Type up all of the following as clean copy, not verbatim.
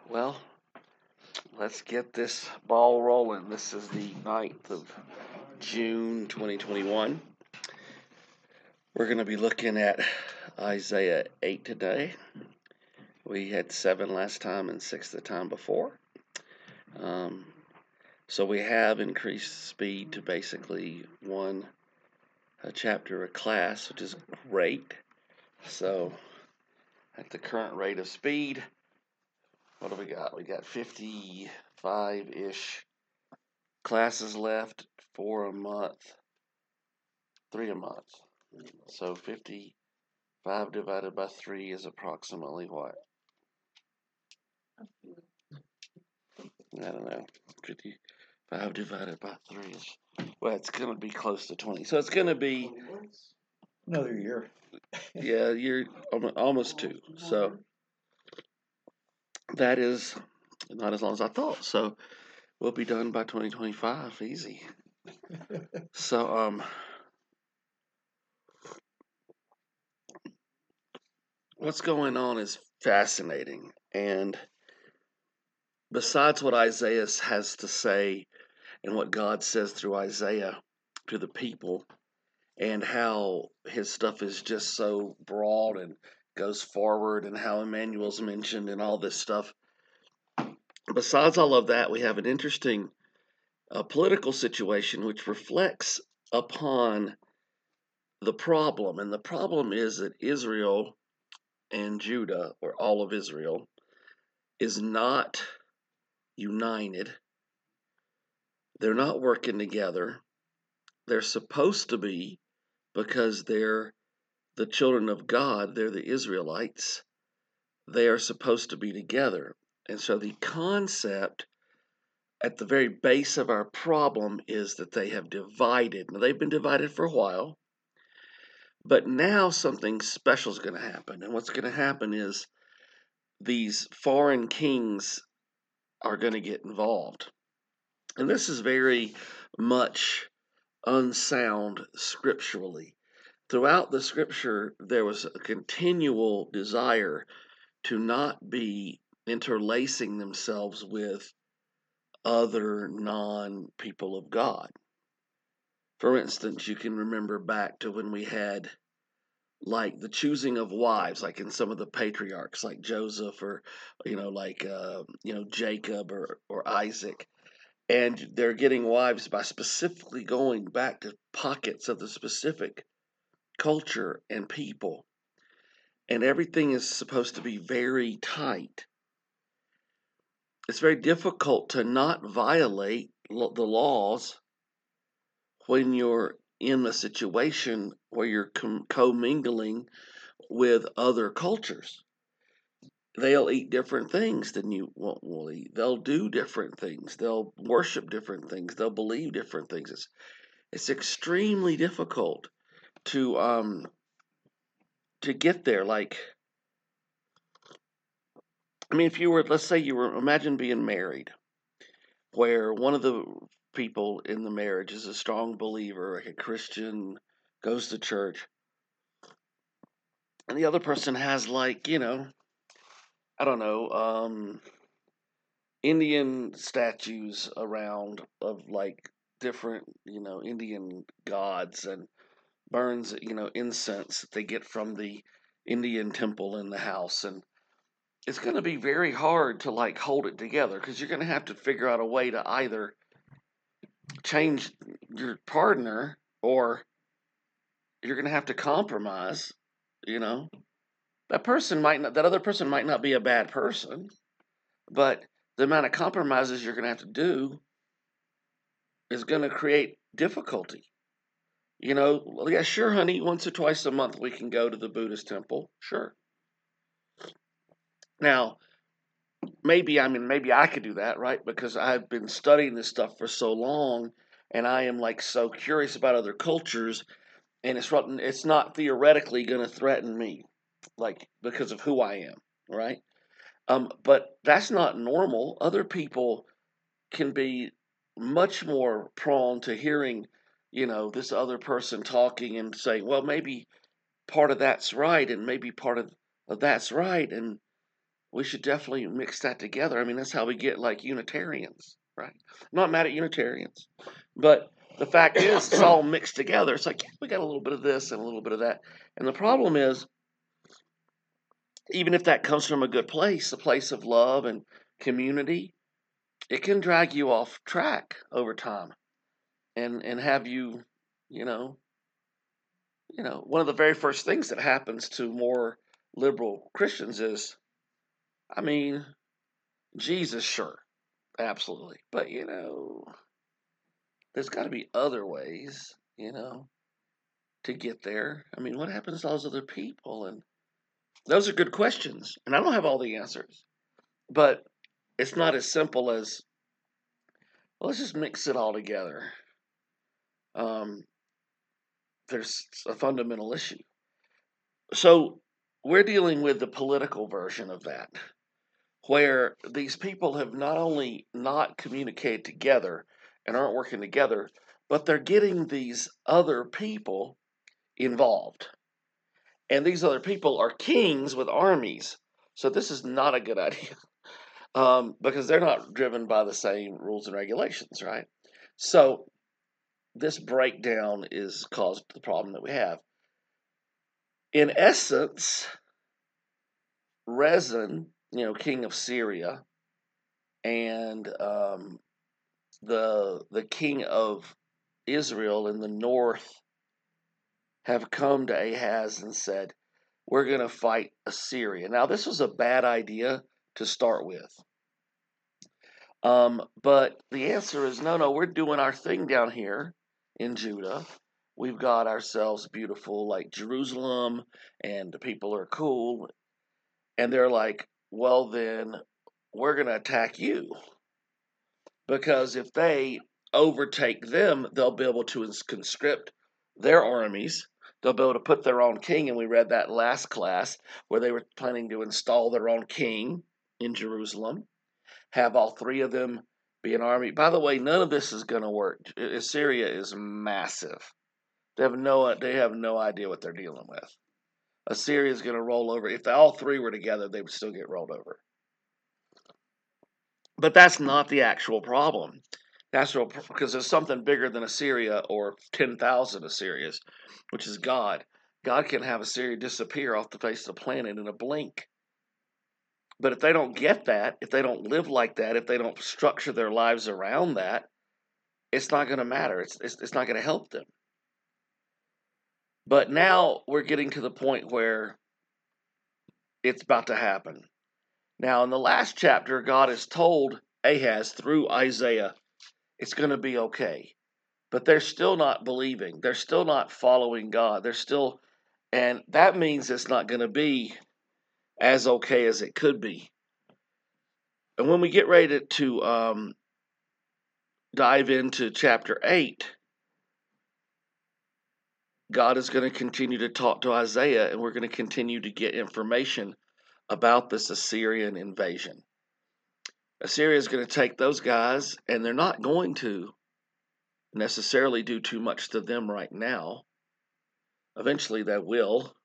Well, let's get this ball rolling. This is the 9th of June 2021. We're going to be looking at Isaiah 8 today. We had 7 last time and 6 the time before. So we have increased speed to basically one chapter a class, which is great. So at the current rate of speed, what do we got? We got 55-ish classes left, 4 a month, 3 a month. So 55 divided by 3 is approximately what? I don't know. 55 divided by 3 is, well, it's going to be close to 20. So it's going to be another year. Yeah, you're almost 2. So that is not as long as I thought. So we'll be done by 2025. Easy. So, what's going on is fascinating. And besides what Isaiah has to say and what God says through Isaiah to the people, and how his stuff is just so broad and goes forward, and how Emmanuel's mentioned and all this stuff. Besides all of that, we have an interesting political situation which reflects upon the problem. And the problem is that Israel and Judah, or all of Israel, is not united. They're not working together. They're supposed to be, because they're the children of God, they're the Israelites. They are supposed to be together. And so the concept at the very base of our problem is that they have divided. Now, they've been divided for a while, but now something special is going to happen. And what's going to happen is these foreign kings are going to get involved. And this is very much unsound scripturally. Throughout the scripture, there was a continual desire to not be interlacing themselves with other non people of God. For instance, you can remember back to when we had like the choosing of wives, like in some of the patriarchs, like Joseph, or Jacob, or Isaac, and they're getting wives by specifically going back to pockets of the specific culture and people, and everything is supposed to be very tight. It's very difficult to not violate the laws when you're in a situation where you're commingling with other cultures. They'll eat different things than you will eat. They'll do different things. They'll worship different things. They'll believe different things. It's extremely difficult to get there. Like, I mean, if you were, let's say you were, imagine being married, where one of the people in the marriage is a strong believer, like a Christian, goes to church, and the other person has, like, I don't know, Indian statues around of like different, Indian gods, and burns, incense that they get from the Indian temple in the house. And it's going to be very hard to like hold it together, because you're going to have to figure out a way to either change your partner, or you're going to have to compromise. You know, that other person might not be a bad person, but the amount of compromises you're going to have to do is going to create difficulty. Yeah, sure, honey, once or twice a month we can go to the Buddhist temple. Sure. Now, maybe I could do that, right? Because I've been studying this stuff for so long, and I am like so curious about other cultures, and it's not theoretically going to threaten me, like, because of who I am, right? But that's not normal. Other people can be much more prone to hearing, this other person talking and saying, well, maybe part of that's right, and maybe part of that's right, and we should definitely mix that together. I mean, that's how we get like Unitarians, right? I'm not mad at Unitarians, but the fact is, it's all mixed together. It's like, yeah, we got a little bit of this and a little bit of that. And the problem is, even if that comes from a good place, a place of love and community, it can drag you off track over time and have you, you know, one of the very first things that happens to more liberal Christians is, I mean, Jesus, sure, absolutely, but there's got to be other ways, to get there. I mean, what happens to all those other people? And those are good questions, and I don't have all the answers, but it's not as simple as, well, let's just mix it all together. There's a fundamental issue. So we're dealing with the political version of that, where these people have not only not communicated together and aren't working together, but they're getting these other people involved. And these other people are kings with armies. So this is not a good idea because they're not driven by the same rules and regulations, right? So this breakdown is caused the problem that we have. In essence, Rezin, king of Syria, and the king of Israel in the north have come to Ahaz and said, we're going to fight Assyria. Now, this was a bad idea to start with. But the answer is no, we're doing our thing down here in Judah. We've got ourselves beautiful, like Jerusalem, and the people are cool. And they're like, well, then we're going to attack you. Because if they overtake them, they'll be able to conscript their armies. They'll be able to put their own king. And we read that last class where they were planning to install their own king in Jerusalem, have all three of them be an army. By the way, none of this is going to work. Assyria is massive. They have no idea what they're dealing with. Assyria is going to roll over. If all three were together, they would still get rolled over. But that's not the actual problem. That's real, because there's something bigger than Assyria or 10,000 Assyrias, which is God. God can have Assyria disappear off the face of the planet in a blink. But if they don't get that, if they don't live like that, if they don't structure their lives around that, it's not going to matter. It's not going to help them. But now we're getting to the point where it's about to happen. Now, in the last chapter, God has told Ahaz through Isaiah, it's going to be okay. But they're still not believing. They're still not following God. And that means it's not going to be as okay as it could be. And when we get ready to dive into chapter 8, God is going to continue to talk to Isaiah, and we're going to continue to get information about this Assyrian invasion. Assyria is going to take those guys, and they're not going to necessarily do too much to them right now. Eventually they will.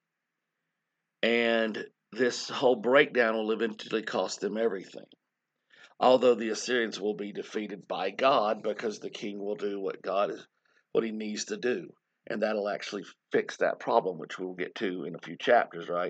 And this whole breakdown will eventually cost them everything. Although the Assyrians will be defeated by God because the king will do what he needs to do. And that'll actually fix that problem, which we'll get to in a few chapters, right?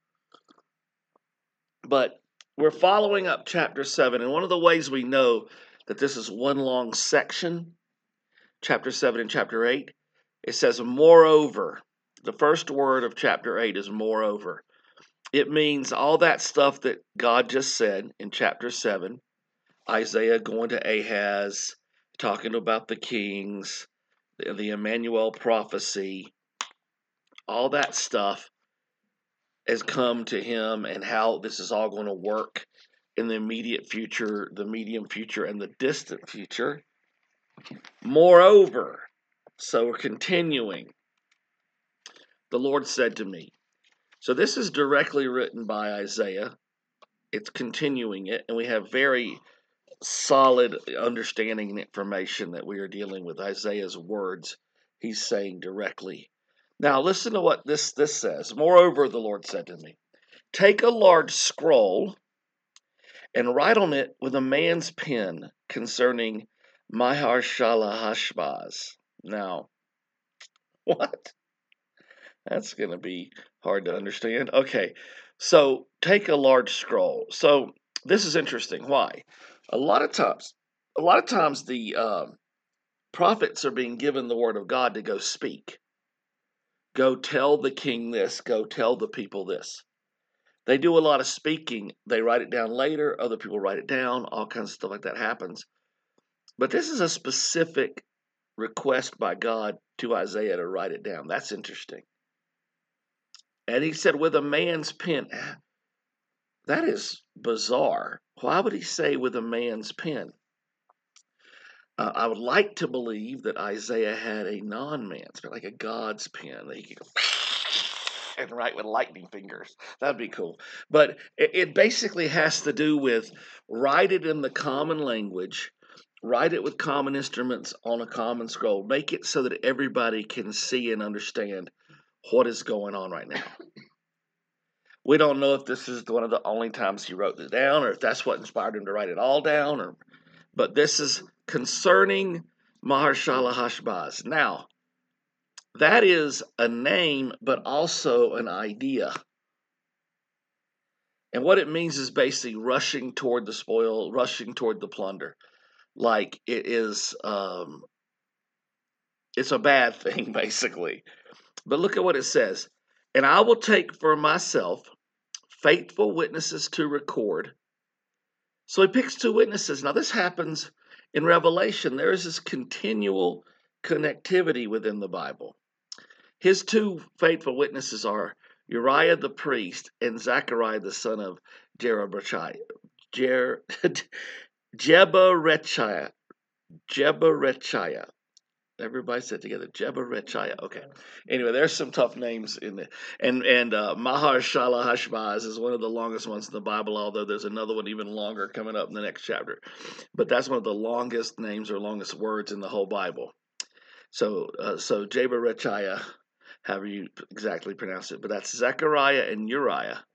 But we're following up chapter 7, and one of the ways we know that this is one long section, chapter 7 and chapter 8, it says, moreover. The first word of chapter 8 is moreover. It means all that stuff that God just said in chapter 7, Isaiah going to Ahaz, talking about the kings, the Emmanuel prophecy, all that stuff has come to him, and how this is all going to work in the immediate future, the medium future, and the distant future. Moreover, so we're continuing. The Lord said to me. So this is directly written by Isaiah. It's continuing it, and we have very solid understanding and information that we are dealing with Isaiah's words. He's saying directly. Now listen to what this says. Moreover, the Lord said to me, take a large scroll and write on it with a man's pen concerning Maher-shalal-hash-baz. Now, what? That's going to be hard to understand. Okay, so take a large scroll. So this is interesting. Why? A lot of times, the prophets are being given the word of God to go speak. Go tell the king this. Go tell the people this. They do a lot of speaking. They write it down later. Other people write it down. All kinds of stuff like that happens. But this is a specific request by God to Isaiah to write it down. That's interesting. And he said, with a man's pen. That is bizarre. Why would he say with a man's pen? I would like to believe that Isaiah had a non-man's pen, like a God's pen that he could go and write with lightning fingers. That'd be cool. But it basically has to do with write it in the common language, write it with common instruments on a common scroll, make it so that everybody can see and understand what is going on right now. We don't know if this is one of the only times he wrote it down or if that's what inspired him to write it all down. But this is concerning Maher-shalal-hash-baz. Now, that is a name, but also an idea. And what it means is basically rushing toward the spoil, rushing toward the plunder. Like it is, it's a bad thing, basically. But look at what it says. And I will take for myself faithful witnesses to record. So he picks two witnesses. Now, this happens in Revelation. There is this continual connectivity within the Bible. His two faithful witnesses are Uriah the priest and Zechariah the son of Jeberechiah. Jeberechiah. Everybody said together, Jeberechiah. Okay. Anyway, there's some tough names in it. And Maher-shalal-hash-baz is one of the longest ones in the Bible, although there's another one even longer coming up in the next chapter. But that's one of the longest names or longest words in the whole Bible. So Jeberechiah, however you exactly pronounce it, but that's Zechariah and Uriah.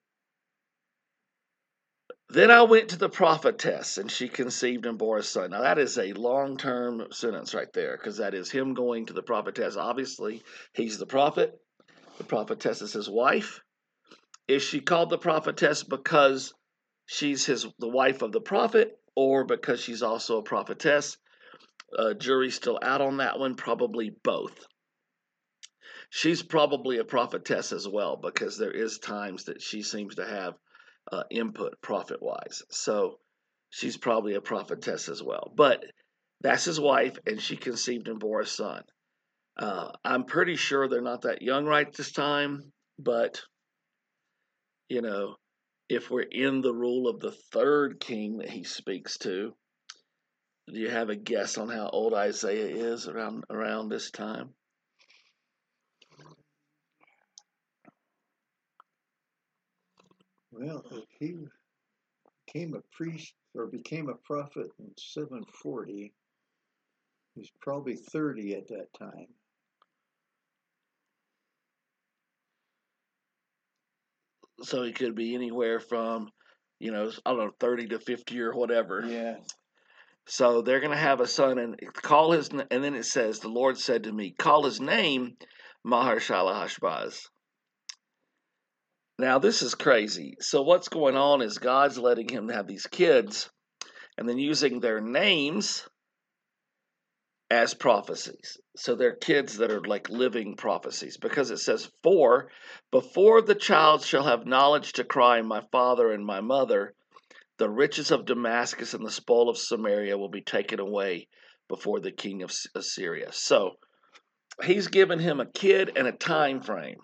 Then I went to the prophetess, and she conceived and bore a son. Now, that is a long-term sentence right there, because that is him going to the prophetess. Obviously, he's the prophet. The prophetess is his wife. Is she called the prophetess because she's the wife of the prophet, or because she's also a prophetess? Jury's still out on that one. Probably both. She's probably a prophetess as well, because there is times that she seems to have input prophet-wise. So she's probably a prophetess as well. But that's his wife, and she conceived and bore a son. I'm pretty sure they're not that young right this time, but, if we're in the rule of the third king that he speaks to, do you have a guess on how old Isaiah is around this time? Well, if he became a priest or became a prophet in 740, he's probably 30 at that time. So he could be anywhere from, I don't know, 30 to 50 or whatever. Yeah. So they're going to have a son and then it says, the Lord said to me, call his name Maher-shalal-hash-baz. Now, this is crazy. So what's going on is God's letting him have these kids and then using their names as prophecies. So they're kids that are like living prophecies, because it says, for before the child shall have knowledge to cry, my father and my mother, the riches of Damascus and the spoil of Samaria will be taken away before the king of Assyria. So he's given him a kid and a time frame.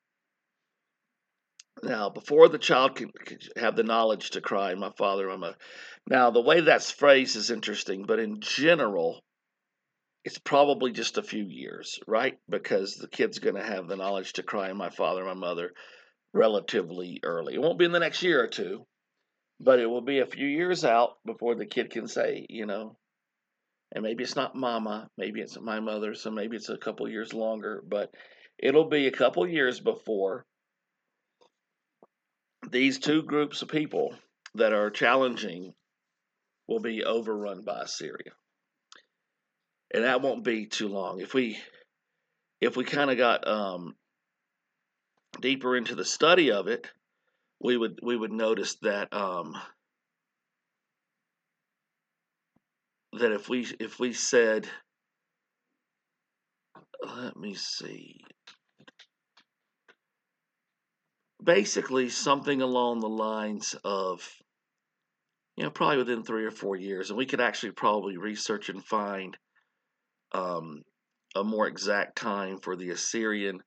Now, before the child can have the knowledge to cry, my father, my mother. Now, the way that's phrased is interesting, but in general, it's probably just a few years, right? Because the kid's going to have the knowledge to cry, my father, my mother, relatively early. It won't be in the next year or two, but it will be a few years out before the kid can say, and maybe it's not mama, maybe it's my mother, so maybe it's a couple years longer, but it'll be a couple years before these two groups of people that are challenging will be overrun by Assyria. And that won't be too long. If we kind of got deeper into the study of it, we would notice that that if we said, let me see, basically something along the lines of, probably within 3 or 4 years, and we could actually probably research and find a more exact time for the Assyrians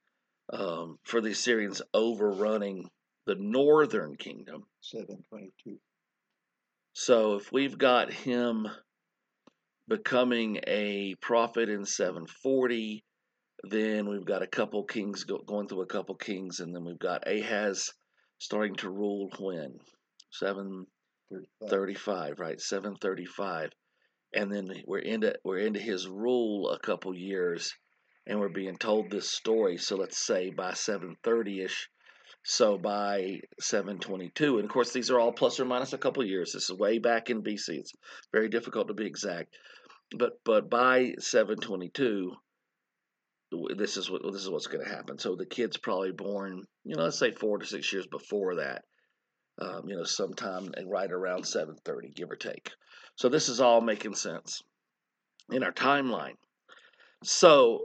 overrunning the northern kingdom. 722. So if we've got him becoming a prophet in 740, then we've got a couple kings going through a couple kings, and then we've got Ahaz starting to rule when? 735, right? 735. And then we're into his rule a couple years, and we're being told this story. So let's say by 730ish, so by 722, and of course these are all plus or minus a couple years. This is way back in BC. It's very difficult to be exact, but by 722, this is what's going to happen. So the kid's probably born, let's say 4 to 6 years before that. Sometime right around 730, give or take. So this is all making sense in our timeline. So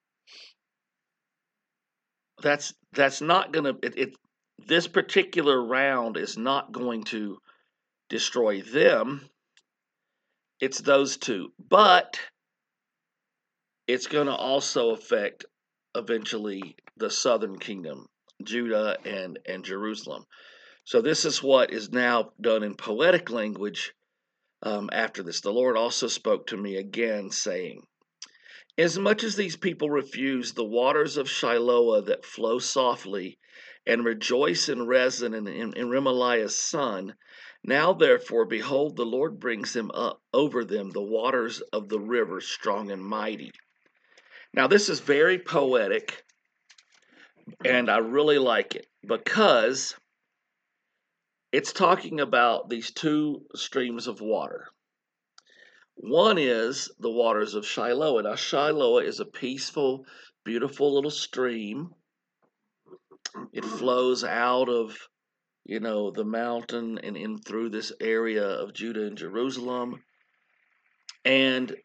that's not going to this particular round is not going to destroy them. It's those two, but it's going to also affect eventually the southern kingdom, Judah and Jerusalem. So this is what is now done in poetic language. After this, the Lord also spoke to me again, saying, as much as these people refuse the waters of Shiloah that flow softly, and rejoice in Rezin and in Remaliah's son, now therefore, behold, the Lord brings them up over them the waters of the river, strong and mighty. Now this is very poetic, and I really like it because it's talking about these two streams of water. One is the waters of Shiloah. Now, Shiloah is a peaceful, beautiful little stream. It flows out of, the mountain and in through this area of Judah and Jerusalem. And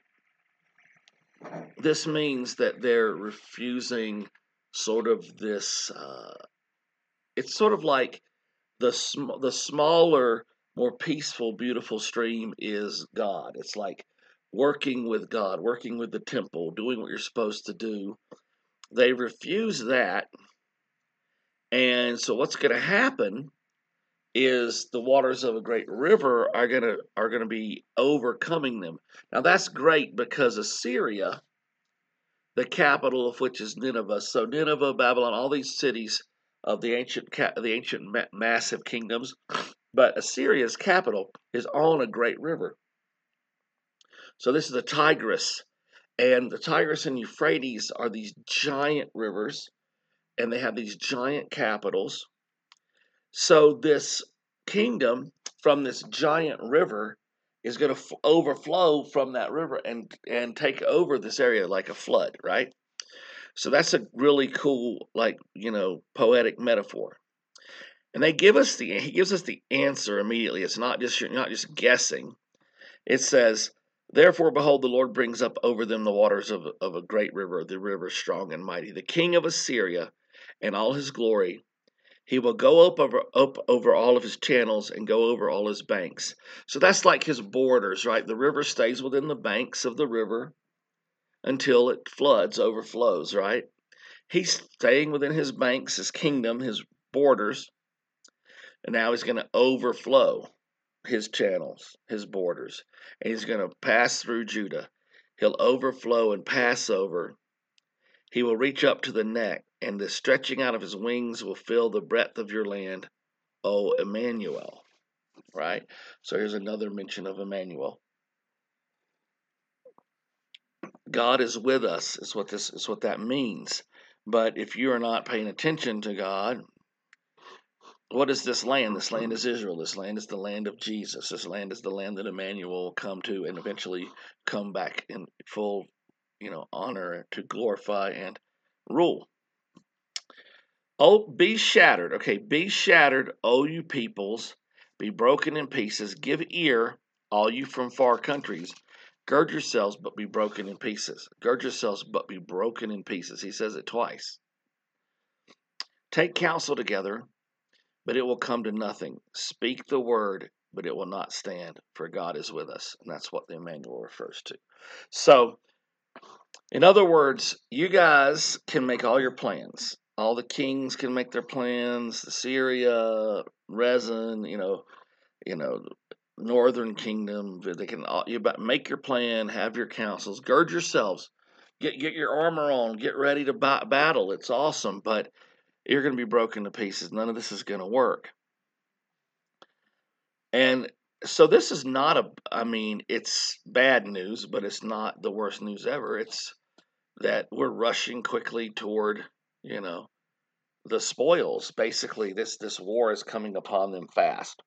this means that they're refusing sort of this, it's sort of like the smaller, more peaceful, beautiful stream is God. It's like working with God, working with the temple, doing what you're supposed to do. They refuse that, and so what's going to happen is the waters of a great river are going to be overcoming them. Now that's great because Assyria, the capital of which is Nineveh, so Nineveh, Babylon, all these cities of the ancient massive kingdoms, but Assyria's capital is on a great river. So this is the Tigris, and the Tigris and Euphrates are these giant rivers, and they have these giant capitals. So this kingdom from this giant river is going to overflow from that river and take over this area like a flood, right? So that's a really cool, poetic metaphor. And he gives us the answer immediately. It's not just you're not just guessing. It says, therefore, behold, the Lord brings up over them the waters of a great river, the river strong and mighty, the king of Assyria and all his glory. He will go up over all of his channels and go over all his banks. So that's like his borders, right? The river stays within the banks of the river until it overflows, right? He's staying within his banks, his kingdom, his borders, and now he's going to overflow his channels, his borders, and he's going to pass through Judah. He'll overflow and pass over. He will reach up to the neck, and the stretching out of his wings will fill the breadth of your land, O Emmanuel. Right? So here's another mention of Emmanuel. God is with us, is what that means. But if you are not paying attention to God, what is this land? This land is Israel. This land is the land of Jesus. This land is the land that Emmanuel will come to and eventually come back in full, honor to glorify and rule. Oh, be shattered. Okay, be shattered, O you peoples. Be broken in pieces. Give ear, all you from far countries. Gird yourselves, but be broken in pieces. Gird yourselves, but be broken in pieces. He says it twice. Take counsel together, but it will come to nothing. Speak the word, but it will not stand, for God is with us. And that's what the Emmanuel refers to. So, in other words, you guys can make all your plans. All the kings can make their plans. Syria, Rezin, Northern Kingdom. They can all, make your plan, have your councils, gird yourselves, get your armor on, get ready to battle. It's awesome, but you're going to be broken to pieces. None of this is going to work. And so this is not it's bad news, but it's not the worst news ever. It's that we're rushing quickly toward, the spoils. Basically, this war is coming upon them fast.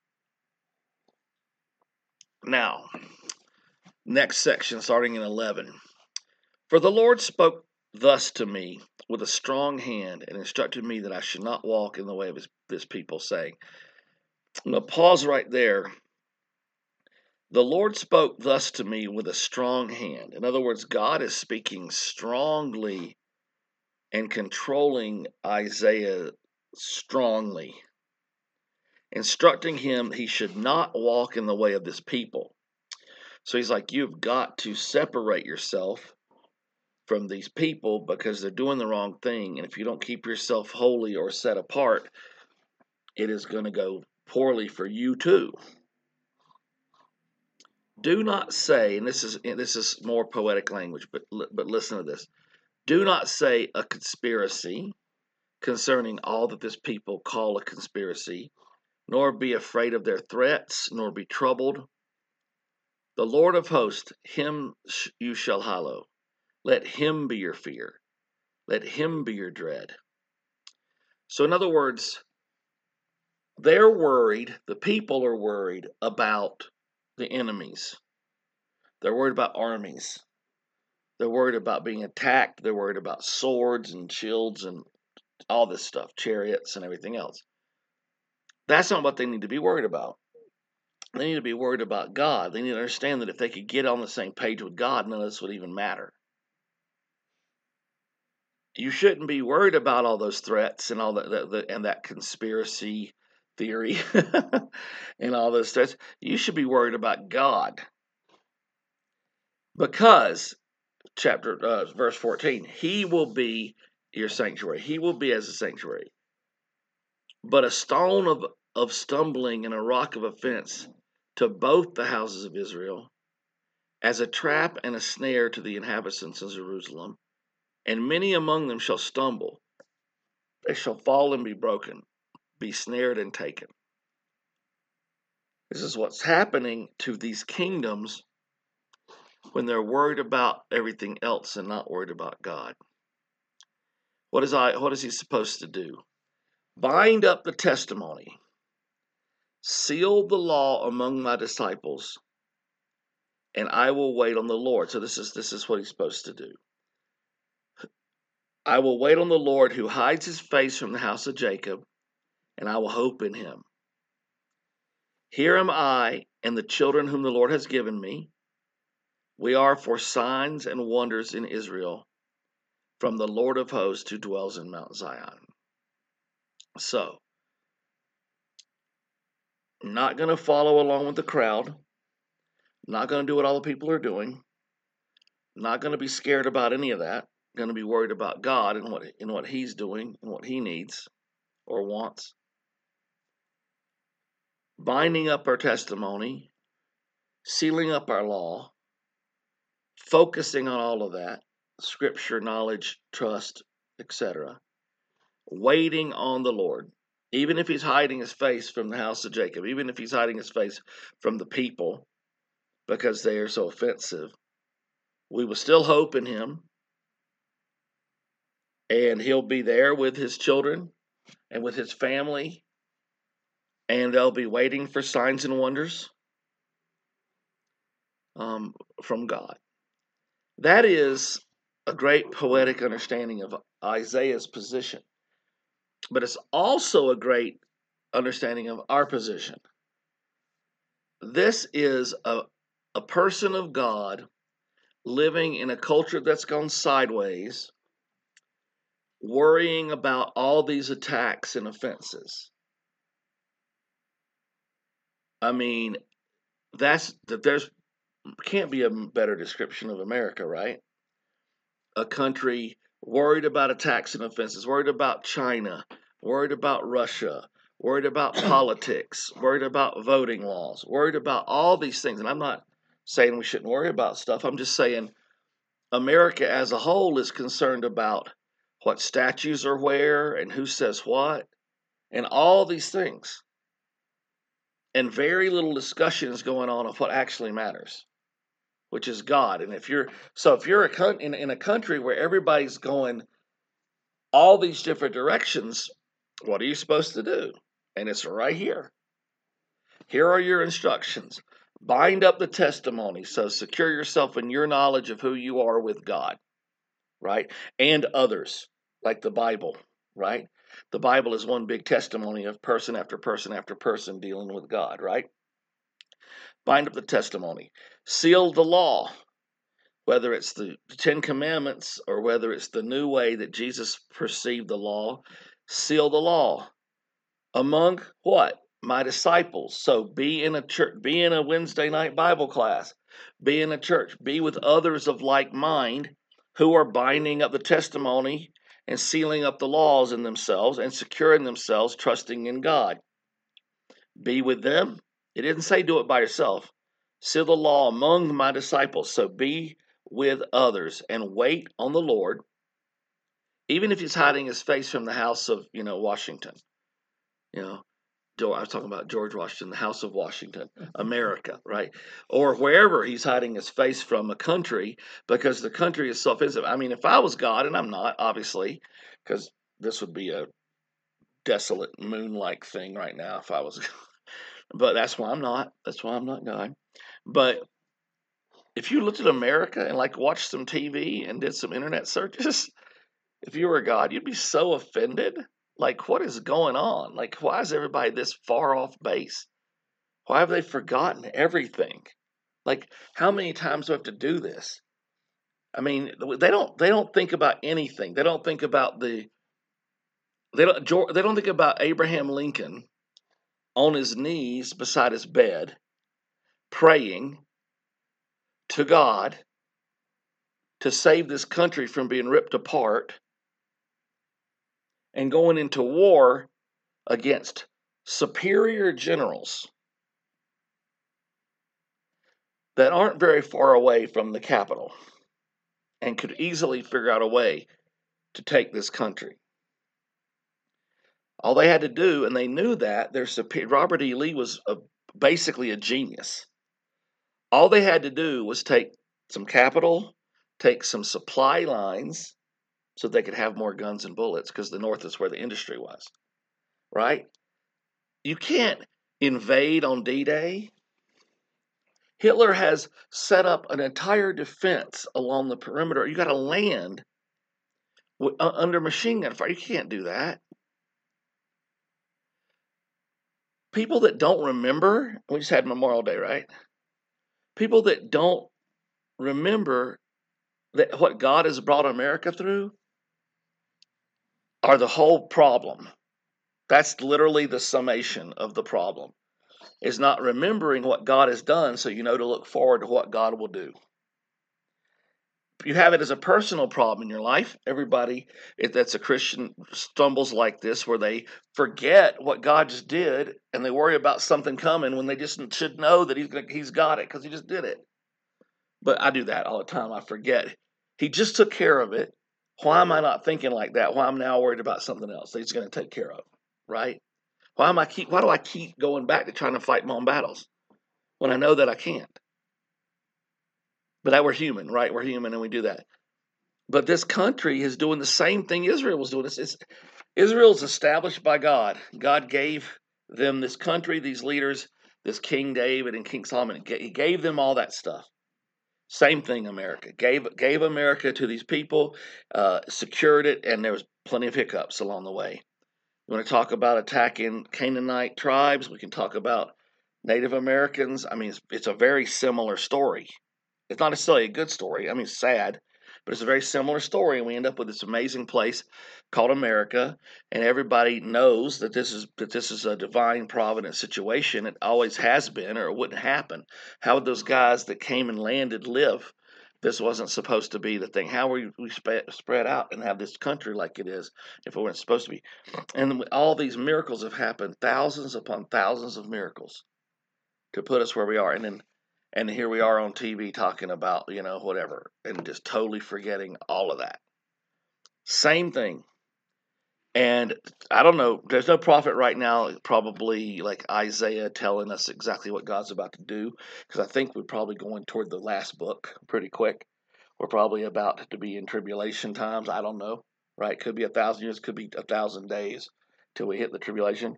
Now, next section, starting in 11. For the Lord spoke thus to me with a strong hand and instructed me that I should not walk in the way of this people, saying, I'm going to pause right there. The Lord spoke thus to me with a strong hand. In other words, God is speaking strongly and controlling Isaiah strongly, instructing him he should not walk in the way of this people. So he's like, you've got to separate yourself from these people because they're doing the wrong thing. And if you don't keep yourself holy or set apart, it is going to go poorly for you too. Do not say, and this is more poetic language, but listen to this. Do not say a conspiracy concerning all that this people call a conspiracy, nor be afraid of their threats, nor be troubled. The Lord of hosts, him you shall hallow. Let him be your fear. Let him be your dread. So in other words, they're worried, the people are worried about the enemies. They're worried about armies. They're worried about being attacked. They're worried about swords and shields and all this stuff, chariots and everything else. That's not what they need to be worried about. They need to be worried about God. They need to understand that if they could get on the same page with God, none of this would even matter. You shouldn't be worried about all those threats and all that conspiracy theory and all those threats. You should be worried about God, because verse 14, he will be your sanctuary. He will be as a sanctuary. But a stone of stumbling and a rock of offense to both the houses of Israel, as a trap and a snare to the inhabitants of Jerusalem. And many among them shall stumble. They shall fall and be broken, be snared and taken. This is what's happening to these kingdoms when they're worried about everything else and not worried about God. What is he supposed to do? Bind up the testimony, seal the law among my disciples, and I will wait on the Lord. So this is what he's supposed to do. I will wait on the Lord who hides his face from the house of Jacob, and I will hope in him. Here am I and the children whom the Lord has given me. We are for signs and wonders in Israel from the Lord of hosts who dwells in Mount Zion. So, not going to follow along with the crowd. Not going to do what all the people are doing. Not going to be scared about any of that. Going to be worried about God and what he's doing and what he needs or wants. Binding up our testimony, sealing up our law, focusing on all of that, scripture, knowledge, trust, etc. Waiting on the Lord. Even if he's hiding his face from the house of Jacob, even if he's hiding his face from the people because they are so offensive, we will still hope in him, and he'll be there with his children and with his family and they'll be waiting for signs and wonders from God. That is a great poetic understanding of Isaiah's position, but it's also a great understanding of our position. This is a person of God living in a culture that's gone sideways, worrying about all these attacks and offenses. I mean, there's can't be a better description of America, right? A country worried about attacks and offenses, worried about China, worried about Russia, worried about politics, worried about voting laws, worried about all these things. And I'm not saying we shouldn't worry about stuff. I'm just saying America as a whole is concerned about what statues are where and who says what and all these things. And very little discussion is going on of what actually matters, which is God. And if you're in a country where everybody's going all these different directions, what are you supposed to do? And it's right here. Here are your instructions. Bind up the testimony, so secure yourself in your knowledge of who you are with God, right? And others, like the Bible, right? The Bible is one big testimony of person after person after person dealing with God, right? Bind up the testimony. Seal the law, whether it's the Ten Commandments or whether it's the new way that Jesus perceived the law. Seal the law among what? My disciples. So be in a church, be in a Wednesday night Bible class, be in a church, be with others of like mind who are binding up the testimony and sealing up the laws in themselves and securing themselves, trusting in God. Be with them. It didn't say do it by yourself. Seal the law among my disciples. So be with others and wait on the Lord, even if he's hiding his face from the house of, Washington. I was talking about George Washington, the House of Washington, America, right? Or wherever he's hiding his face from a country because the country is so offensive. I mean, if I was God, and I'm not, obviously, because this would be a desolate moon-like thing right now if I was, but that's why I'm not. That's why I'm not God. But if you looked at America and watched some TV and did some internet searches, if you were God, you'd be so offended. What is going on? Why is everybody this far off base? Why have they forgotten everything? How many times do we have to do this? I mean, they don't think about anything. They don't think about they don't think about Abraham Lincoln on his knees beside his bed, praying to God to save this country from being ripped apart and going into war against superior generals that aren't very far away from the capital and could easily figure out a way to take this country. All they had to do, and they knew that, Robert E. Lee was basically a genius. All they had to do was take some capital, take some supply lines so they could have more guns and bullets because the North is where the industry was, right? You can't invade on D-Day. Hitler has set up an entire defense along the perimeter. You got to land under machine gun fire. You can't do that. People that don't remember, we just had Memorial Day, right? People that don't remember that what God has brought America through are the whole problem. That's literally the summation of the problem, is not remembering what God has done so you know to look forward to what God will do. You have it as a personal problem in your life. Everybody that's a Christian stumbles like this, where they forget what God just did and they worry about something coming when they just should know that he's got it because he just did it. But I do that all the time. I forget. He just took care of it. Why am I not thinking like that? Why am I now worried about something else that he's going to take care of, right? Why do I keep going back to trying to fight my own battles when I know that I can't? But that we're human, right? We're human and we do that. But this country is doing the same thing Israel was doing. Israel's established by God. God gave them this country, these leaders, this King David and King Solomon. He gave them all that stuff. Same thing, America gave America to these people, secured it, and there was plenty of hiccups along the way. You want to talk about attacking Canaanite tribes? We can talk about Native Americans. I mean, it's a very similar story. It's not necessarily a good story. I mean, it's sad, but it's a very similar story. And we end up with this amazing place called America, and everybody knows that this is a divine providence situation. It always has been, or it wouldn't happen. How would those guys that came and landed live? This wasn't supposed to be the thing. How were we spread out and have this country like it is if it weren't supposed to be? And all these miracles have happened, thousands upon thousands of miracles to put us where we are. And here we are on TV talking about, whatever, and just totally forgetting all of that. Same thing. And I don't know, there's no prophet right now, probably like Isaiah telling us exactly what God's about to do, because I think we're probably going toward the last book pretty quick. We're probably about to be in tribulation times. I don't know, right? Could be 1,000 years, could be 1,000 days till we hit the tribulation.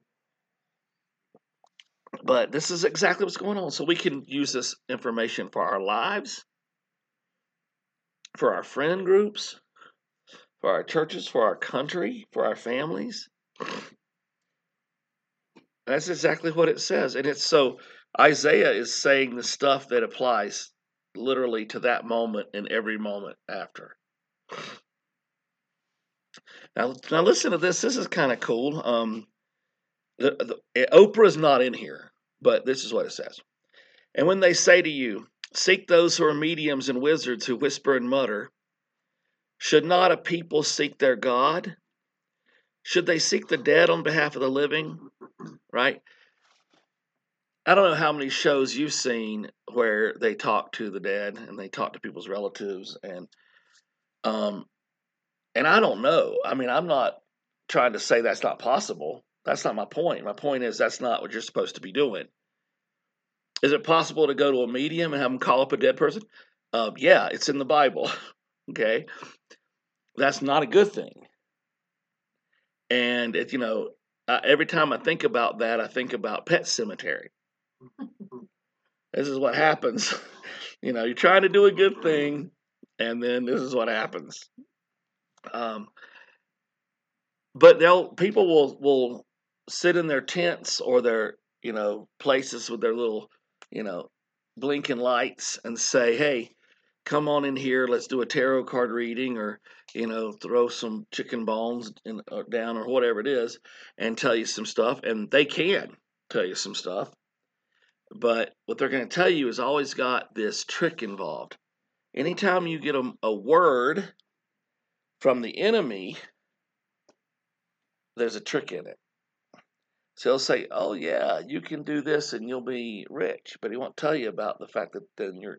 But this is exactly what's going on. So we can use this information for our lives, for our friend groups, for our churches, for our country, for our families. That's exactly what it says. And it's so Isaiah is saying the stuff that applies literally to that moment and every moment after. Now listen to this. This is kind of cool. Oprah's not in here, but this is what it says. And when they say to you, seek those who are mediums and wizards who whisper and mutter, should not a people seek their God? Should they seek the dead on behalf of the living? Right? I don't know how many shows you've seen where they talk to the dead and they talk to people's relatives, and I don't know. I mean, I'm not trying to say that's not possible. That's not my point. My point is that's not what you're supposed to be doing. Is it possible to go to a medium and have them call up a dead person? Yeah, it's in the Bible. Okay, that's not a good thing. And it's every time I think about that, I think about Pet Cemetery. This is what happens. You're trying to do a good thing, and then this is what happens. But people will sit in their tents or their places with their little blinking lights and say, "Hey, come on in here. Let's do a tarot card reading, or throw some chicken bones down or whatever it is, and tell you some stuff." And they can tell you some stuff. But what they're going to tell you is always got this trick involved. Anytime you get a word from the enemy, there's a trick in it. So he'll say, "Oh yeah, you can do this and you'll be rich," but he won't tell you about the fact that then your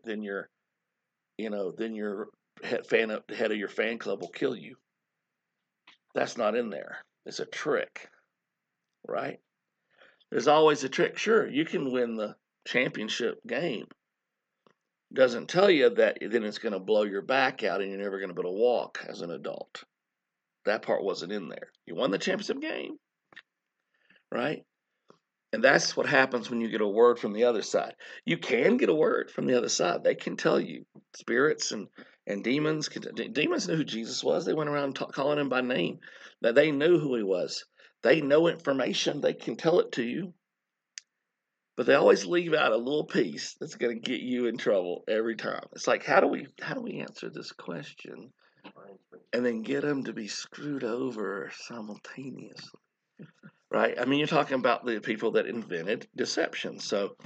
head of your fan club will kill you. That's not in there. It's a trick, right? There's always a trick. Sure, you can win the championship game. Doesn't tell you that then it's going to blow your back out and you're never going to be able to walk as an adult. That part wasn't in there. You won the championship game, right? And that's what happens when you get a word from the other side. You can get a word from the other side. They can tell you. Spirits and demons. Demons knew who Jesus was. They went around calling him by name. That they knew who he was. They know information. They can tell it to you. But they always leave out a little piece that's going to get you in trouble every time. It's like, how do we answer this question and then get them to be screwed over simultaneously? Right? I mean, you're talking about the people that invented deception. So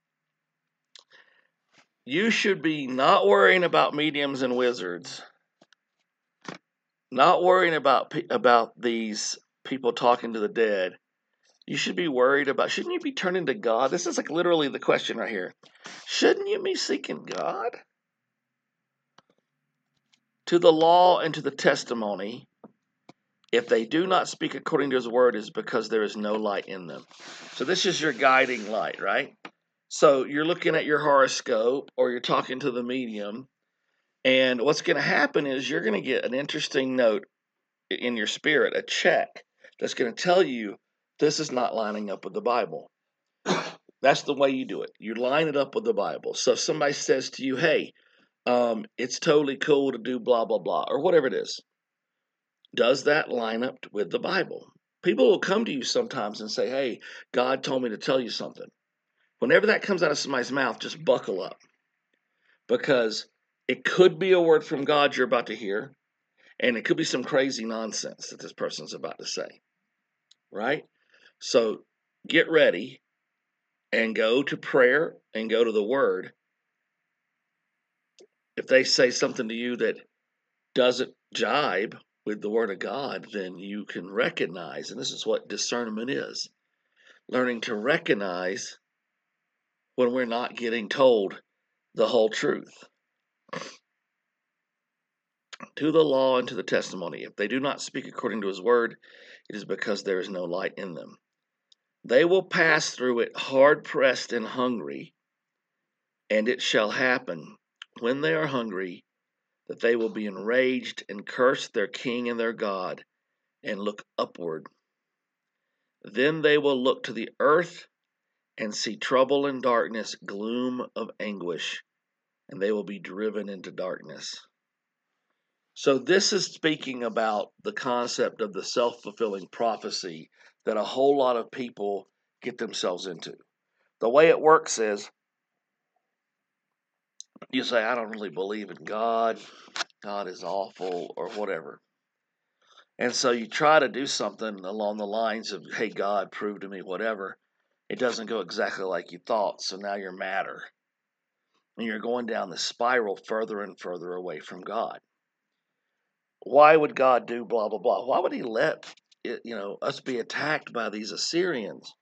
you should be not worrying about mediums and wizards, not worrying about these people talking to the dead. You should be worried about, shouldn't you be turning to God? This is like literally the question right here. Shouldn't you be seeking God? To the law and to the testimony, if they do not speak according to his word, is because there is no light in them. So this is your guiding light, right? So you're looking at your horoscope or you're talking to the medium, and what's going to happen is you're going to get an interesting note in your spirit, a check that's going to tell you this is not lining up with the Bible. That's the way you do it. You line it up with the Bible. So if somebody says to you, hey, it's totally cool to do blah, blah, blah, or whatever it is, does that line up with the Bible? People will come to you sometimes and say, hey, God told me to tell you something. Whenever that comes out of somebody's mouth, just buckle up, because it could be a word from God you're about to hear, and it could be some crazy nonsense that this person's about to say, right? So get ready and go to prayer and go to the Word. If they say something to you that doesn't jibe with the Word of God, then you can recognize, and this is what discernment is, learning to recognize when we're not getting told the whole truth. To the law and to the testimony, if they do not speak according to his word, it is because there is no light in them. They will pass through it hard pressed and hungry, and it shall happen, when they are hungry, that they will be enraged and curse their king and their God, and look upward. Then they will look to the earth and see trouble and darkness, gloom of anguish, and they will be driven into darkness. So this is speaking about the concept of the self-fulfilling prophecy that a whole lot of people get themselves into. The way it works is, you say, I don't really believe in God, God is awful, or whatever. And so you try to do something along the lines of, hey, God, prove to me whatever. It doesn't go exactly like you thought, so now you're madder. And you're going down the spiral further and further away from God. Why would God do blah, blah, blah? Why would he let us be attacked by these Assyrians?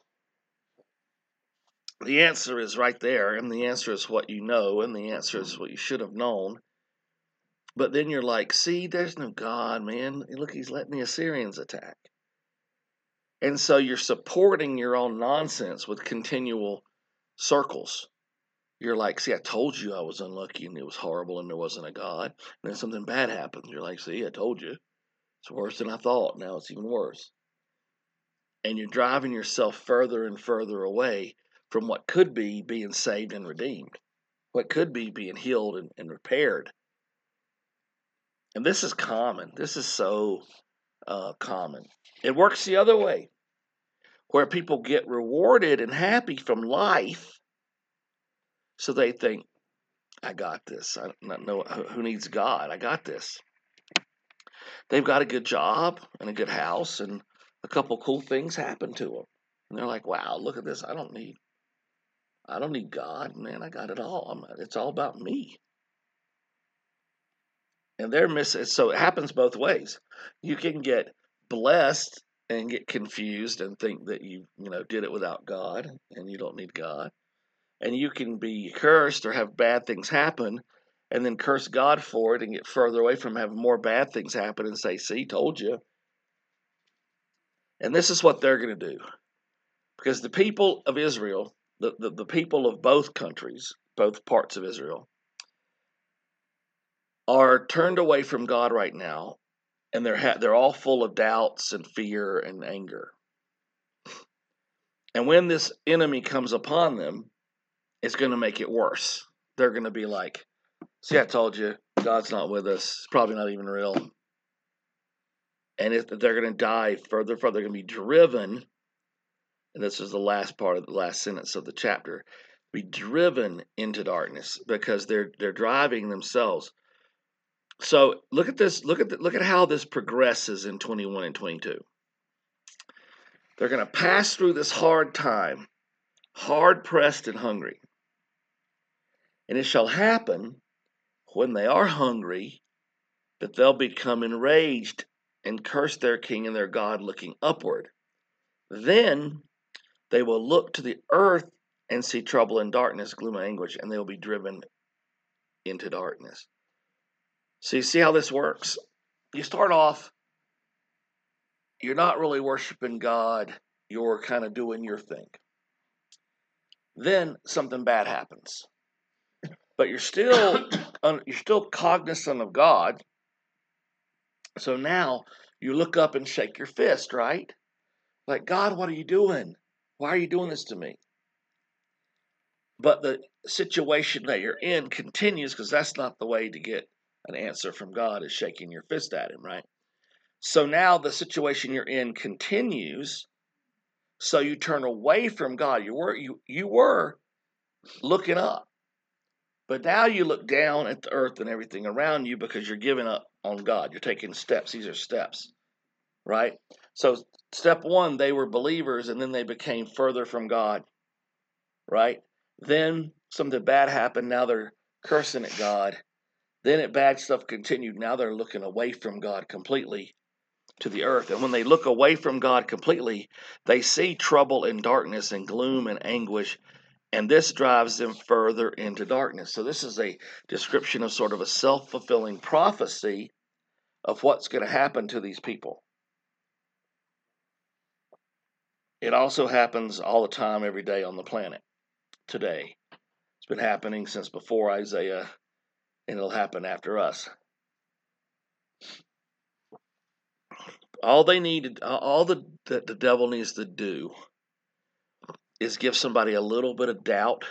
The answer is right there, and the answer is what you know, and the answer is what you should have known. But then you're like, see, there's no God, man. Look, he's letting the Assyrians attack. And so you're supporting your own nonsense with continual circles. You're like, see, I told you I was unlucky and it was horrible and there wasn't a God. And then something bad happened. You're like, see, I told you. It's worse than I thought. Now it's even worse. And you're driving yourself further and further away from what could be being saved and redeemed, what could be being healed and repaired. And this is common. This is so common. It works the other way, where people get rewarded and happy from life, so they think, I got this. I don't know who needs God. I got this. They've got a good job and a good house, and a couple cool things happen to them. And they're like, wow, look at this. I don't need God, man. I got it all. It's all about me. And they're missing. So it happens both ways. You can get blessed and get confused and think that you did it without God and you don't need God. And you can be cursed or have bad things happen and then curse God for it and get further away from having more bad things happen and say, see, told you. And this is what they're going to do. Because the people of Israel, the people of both countries, both parts of Israel, are turned away from God right now, and they're all full of doubts and fear and anger. And when this enemy comes upon them, it's going to make it worse. They're going to be like, see, I told you, God's not with us. It's probably not even real. And if they're going to die further, they're going to be driven, and this is the last part of the last sentence of the chapter, be driven into darkness because they're driving themselves. So look at this. Look at how this progresses in 21 and 22. They're going to pass through this hard time, hard pressed and hungry. And it shall happen when they are hungry that they'll become enraged and curse their king and their God, looking upward. Then they will look to the earth and see trouble and darkness, gloom and anguish, and they will be driven into darkness. So you see how this works? You start off, you're not really worshiping God, you're kind of doing your thing. Then something bad happens. But you're still cognizant of God. So now you look up and shake your fist, right? Like, God, what are you doing? Why are you doing this to me? But the situation that you're in continues, because that's not the way to get an answer from God, is shaking your fist at him, right? So now the situation you're in continues. So you turn away from God. You were looking up, but now you look down at the earth and everything around you because you're giving up on God. You're taking steps. These are steps, right? So step one, they were believers, and then they became further from God, right? Then something bad happened. Now they're cursing at God. Then bad stuff continued. Now they're looking away from God completely to the earth. And when they look away from God completely, they see trouble and darkness and gloom and anguish, and this drives them further into darkness. So this is a description of sort of a self-fulfilling prophecy of what's going to happen to these people. It also happens all the time, every day on the planet today. It's been happening since before Isaiah, and it'll happen after us. All the devil needs to do is give somebody a little bit of doubt.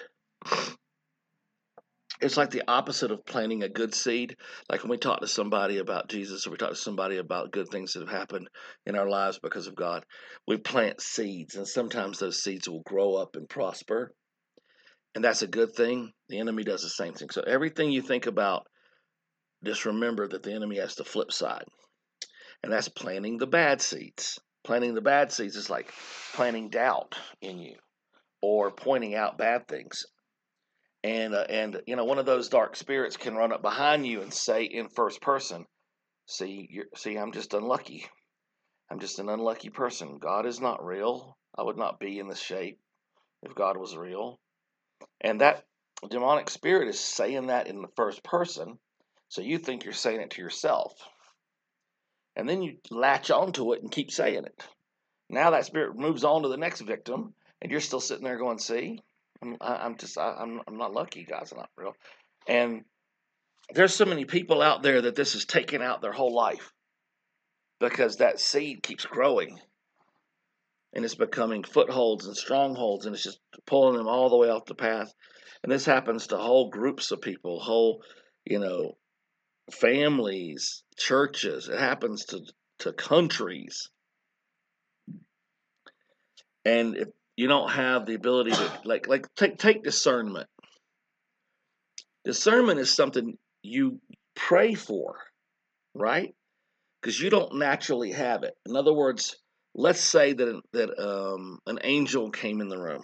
It's like the opposite of planting a good seed. Like when we talk to somebody about Jesus, or we talk to somebody about good things that have happened in our lives because of God, we plant seeds, and sometimes those seeds will grow up and prosper, and that's a good thing. The enemy does the same thing. So everything you think about, just remember that the enemy has the flip side, and that's planting the bad seeds. Planting the bad seeds is like planting doubt in you or pointing out bad things. And one of those dark spirits can run up behind you and say in first person, see, I'm just unlucky. I'm just an unlucky person. God is not real. I would not be in this shape if God was real. And that demonic spirit is saying that in the first person, so you think you're saying it to yourself. And then you latch onto it and keep saying it. Now that spirit moves on to the next victim, and you're still sitting there going, see, I'm not lucky. God's not real. And there's so many people out there that this is taking out their whole life because that seed keeps growing and it's becoming footholds and strongholds, and it's just pulling them all the way off the path. And this happens to whole groups of people, whole, families, churches. It happens to countries. And if you don't have the ability to take discernment. Discernment is something you pray for, right? Because you don't naturally have it. In other words, let's say that an angel came in the room.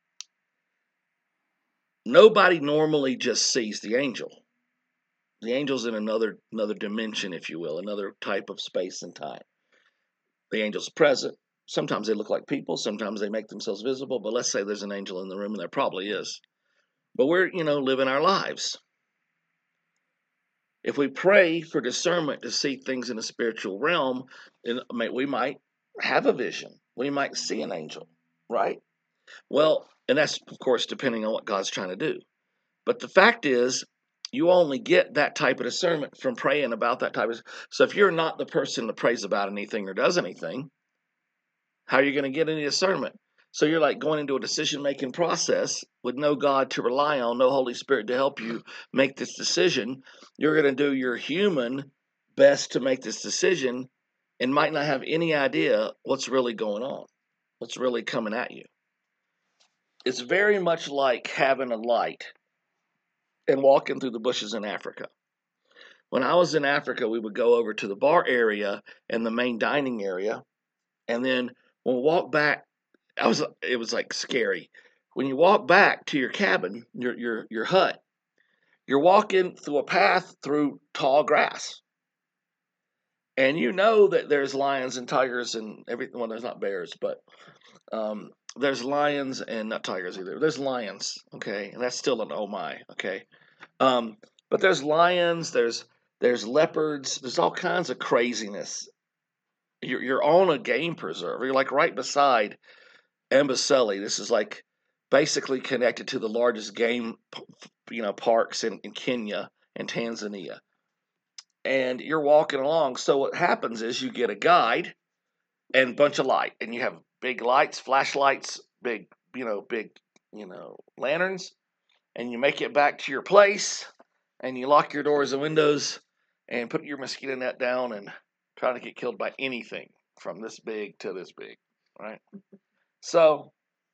Nobody normally just sees the angel. The angel's in another dimension, if you will, another type of space and time. The angel's present. Sometimes they look like people. Sometimes they make themselves visible. But let's say there's an angel in the room, and there probably is. But we're, living our lives. If we pray for discernment to see things in the spiritual realm, we might have a vision. We might see an angel, right? Well, and that's, of course, depending on what God's trying to do. But the fact is, you only get that type of discernment from praying about that type of. So if you're not the person that prays about anything or does anything, how are you going to get any discernment? So you're like going into a decision-making process with no God to rely on, no Holy Spirit to help you make this decision. You're going to do your human best to make this decision and might not have any idea what's really going on, what's really coming at you. It's very much like having a light and walking through the bushes in Africa. When I was in Africa, we would go over to the bar area and the main dining area, and then when we walk back, it was like scary. When you walk back to your cabin, your hut, you're walking through a path through tall grass. And you know that there's lions and tigers and everything. Well, there's not bears, but there's lions and not tigers either. There's lions, okay? And that's still an oh my, okay? But there's lions, there's leopards, there's all kinds of craziness. You're on a game preserve. You're like right beside Amboseli. This is like basically connected to the largest game, parks in Kenya and Tanzania. And you're walking along. So what happens is you get a guide and a bunch of light, and you have big lights, flashlights, big lanterns, and you make it back to your place, and you lock your doors and windows, and put your mosquito net down, and try to get killed by anything from this big to this big, right? So,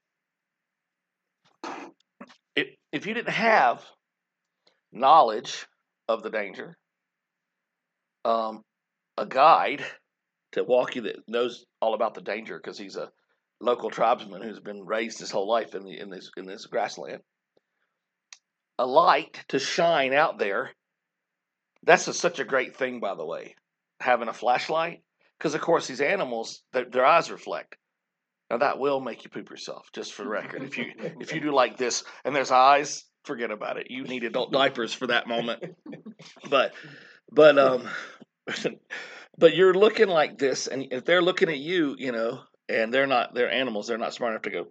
if you didn't have knowledge of the danger, a guide to walk you that knows all about the danger because he's a local tribesman who's been raised his whole life in this grassland, a light to shine out there. That's such a great thing, by the way, having a flashlight, because of course these animals, their eyes reflect. Now that will make you poop yourself, just for the record. If you do like this and there's eyes, forget about it. You need adult diapers for that moment. But but you're looking like this, and if they're looking at you, and they're animals, they're not smart enough to go,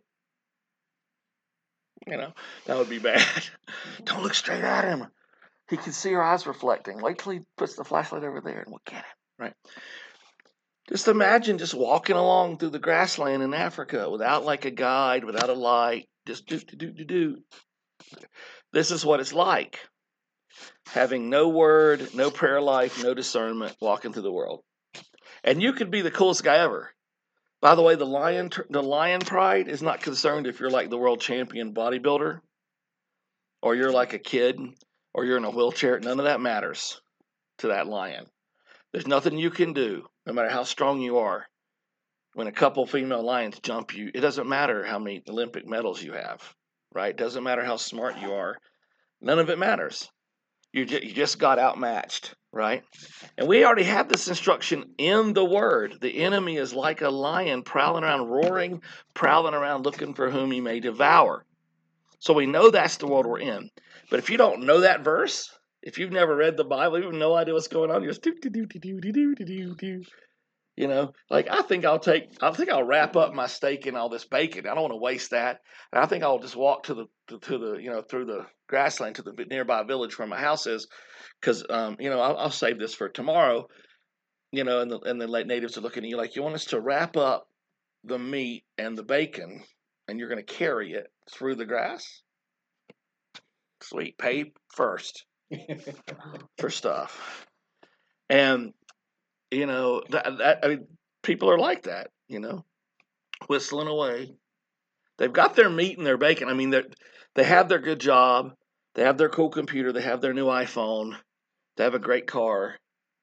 that would be bad. Don't look straight at him. He can see your eyes reflecting. Wait till he puts the flashlight over there and we'll get it, right? Just imagine just walking along through the grassland in Africa without like a guide, without a light, just do. This is what it's like. Having no word, no prayer life, no discernment, walking through the world. And you could be the coolest guy ever. By the way, the lion pride is not concerned if you're like the world champion bodybuilder, or you're like a kid, or you're in a wheelchair. None of that matters to that lion. There's nothing you can do, no matter how strong you are. When a couple female lions jump you, it doesn't matter how many Olympic medals you have, right? It doesn't matter how smart you are. None of it matters. You just got outmatched, right? And we already have this instruction in the Word. The enemy is like a lion prowling around, roaring, prowling around, looking for whom he may devour. So we know that's the world we're in. But if you don't know that verse, if you've never read the Bible, you have no idea what's going on. You're just do. I think I'll wrap up my steak in all this bacon. I don't want to waste that. And I think I'll just walk to the through the grassland to the nearby village where my house is, because I'll save this for tomorrow. And the late natives are looking at you like, you want us to wrap up the meat and the bacon, and you're going to carry it through the grass? Sweet, pay first for stuff. And people are like that, whistling away. They've got their meat and their bacon. I mean, they have their good job. They have their cool computer. They have their new iPhone. They have a great car.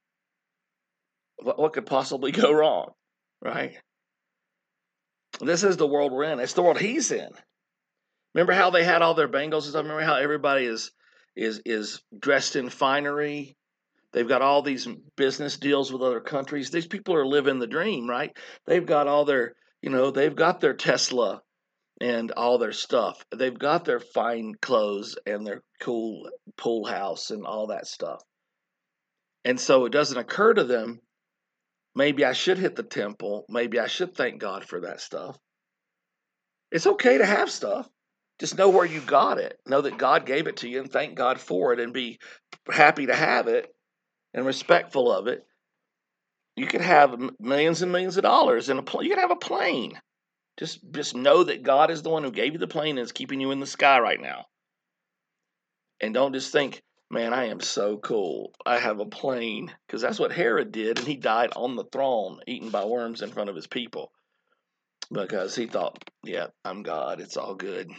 What could possibly go wrong, right? This is the world we're in. It's the world he's in. Remember how they had all their bangles and stuff? Remember how everybody is dressed in finery? They've got all these business deals with other countries. These people are living the dream, right? They've got all their, they've got their Tesla and all their stuff. They've got their fine clothes and their cool pool house and all that stuff. And so it doesn't occur to them, maybe I should hit the temple. Maybe I should thank God for that stuff. It's okay to have stuff. Just know where you got it. Know that God gave it to you and thank God for it and be happy to have it and respectful of it. You could have millions and millions of dollars in a plane. You could have a plane. Just know that God is the one who gave you the plane and is keeping you in the sky right now. And don't just think, man, I am so cool. I have a plane. Because that's what Herod did, and he died on the throne, eaten by worms in front of his people. Because he thought, yeah, I'm God. It's all good.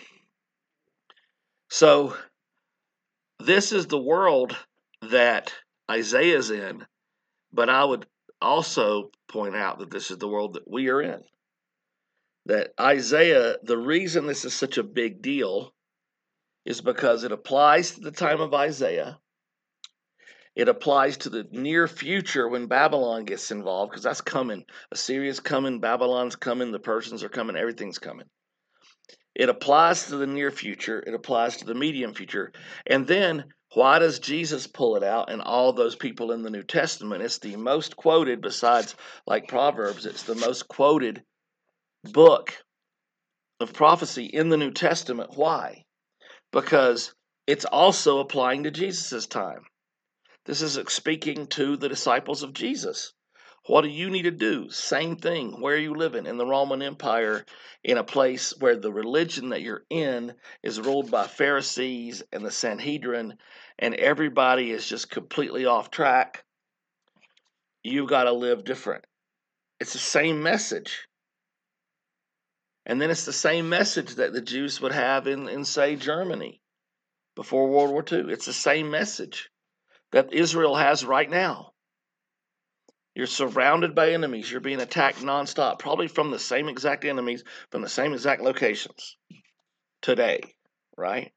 So this is the world that Isaiah's in. But I would also point out that this is the world that we are in. That Isaiah, the reason this is such a big deal is because it applies to the time of Isaiah. It applies to the near future when Babylon gets involved, because that's coming. Assyria's coming, Babylon's coming, the Persians are coming, everything's coming. It applies to the near future. It applies to the medium future. And then, why does Jesus pull it out and all those people in the New Testament? It's the most quoted, besides like Proverbs, it's the most quoted book of prophecy in the New Testament. Why? Because it's also applying to Jesus' time. This is speaking to the disciples of Jesus. What do you need to do? Same thing. Where are you living? In the Roman Empire, in a place where the religion that you're in is ruled by Pharisees and the Sanhedrin, and everybody is just completely off track. You've got to live different. It's the same message. And then it's the same message that the Jews would have in say, Germany before World War II. It's the same message that Israel has right now. You're surrounded by enemies. You're being attacked nonstop, probably from the same exact enemies, from the same exact locations today, right?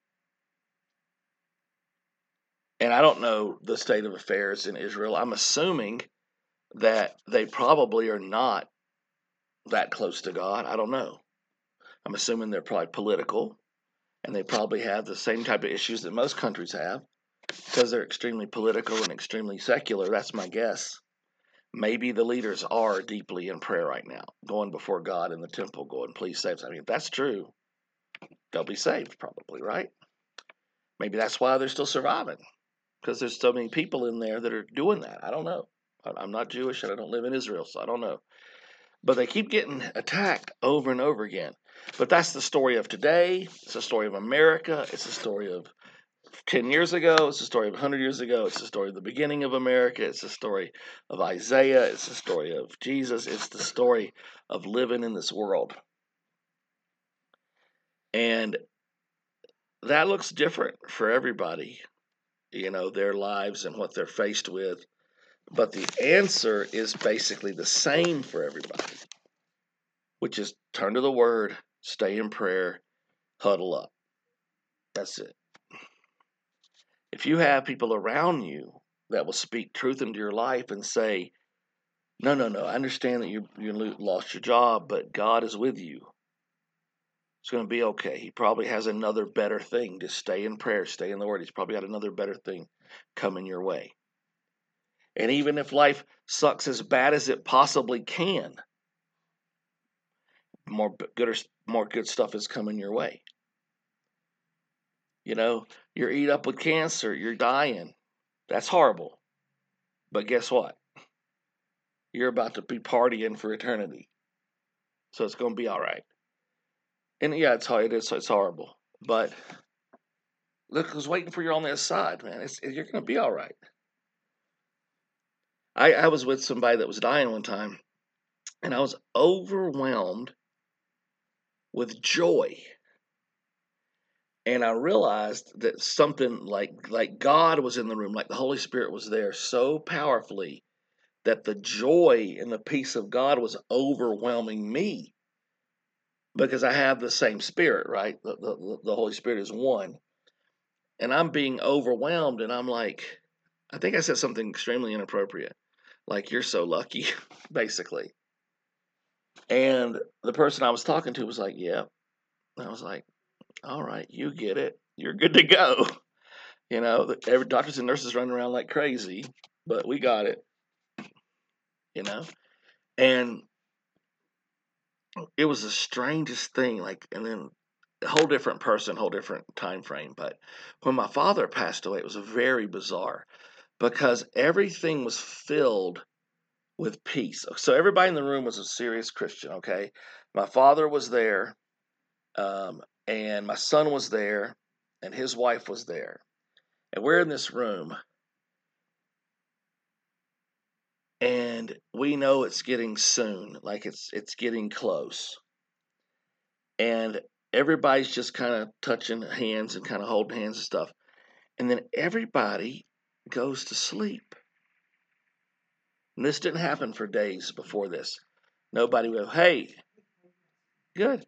And I don't know the state of affairs in Israel. I'm assuming that they probably are not that close to God. I don't know. I'm assuming they're probably political, and they probably have the same type of issues that most countries have because they're extremely political and extremely secular. That's my guess. Maybe the leaders are deeply in prayer right now, going before God in the temple, going, please save us. I mean, if that's true, they'll be saved probably, right? Maybe that's why they're still surviving, because there's so many people in there that are doing that. I don't know. I'm not Jewish and I don't live in Israel, so I don't know. But they keep getting attacked over and over again. But that's the story of today. It's the story of America. It's the story of 10 years ago. It's the story of 100 years ago. It's the story of the beginning of America. It's the story of Isaiah. It's the story of Jesus. It's the story of living in this world. And that looks different for everybody, their lives and what they're faced with. But the answer is basically the same for everybody, which is turn to the Word, stay in prayer, huddle up. That's it. If you have people around you that will speak truth into your life and say, no, I understand that you lost your job, but God is with you. It's going to be okay. He probably has another better thing. Just stay in prayer, stay in the Word. He's probably got another better thing coming your way. And even if life sucks as bad as it possibly can, more good stuff is coming your way. You're eat up with cancer, you're dying. That's horrible. But guess what? You're about to be partying for eternity. So it's going to be all right. And yeah, it's horrible. But look who's waiting for you on the other side, man. You're going to be all right. I was with somebody that was dying one time, and I was overwhelmed with joy. And I realized that something like God was in the room, like the Holy Spirit was there so powerfully that the joy and the peace of God was overwhelming me because I have the same Spirit, right? The Holy Spirit is one. And I'm being overwhelmed, and I'm like, I think I said something extremely inappropriate. Like, you're so lucky, basically. And the person I was talking to was like, yeah. And I was like, all right, you get it. You're good to go. Every doctors and nurses running around like crazy, but we got it. And it was the strangest thing. And then a whole different person, whole different time frame. But when my father passed away, it was very bizarre because everything was filled with peace. So everybody in the room was a serious Christian. Okay, my father was there, and my son was there, and his wife was there, and we're in this room. And we know it's getting soon, like it's getting close. And everybody's just kind of touching hands and kind of holding hands and stuff. And then everybody goes to sleep. And this didn't happen for days before this. Nobody would, hey, good.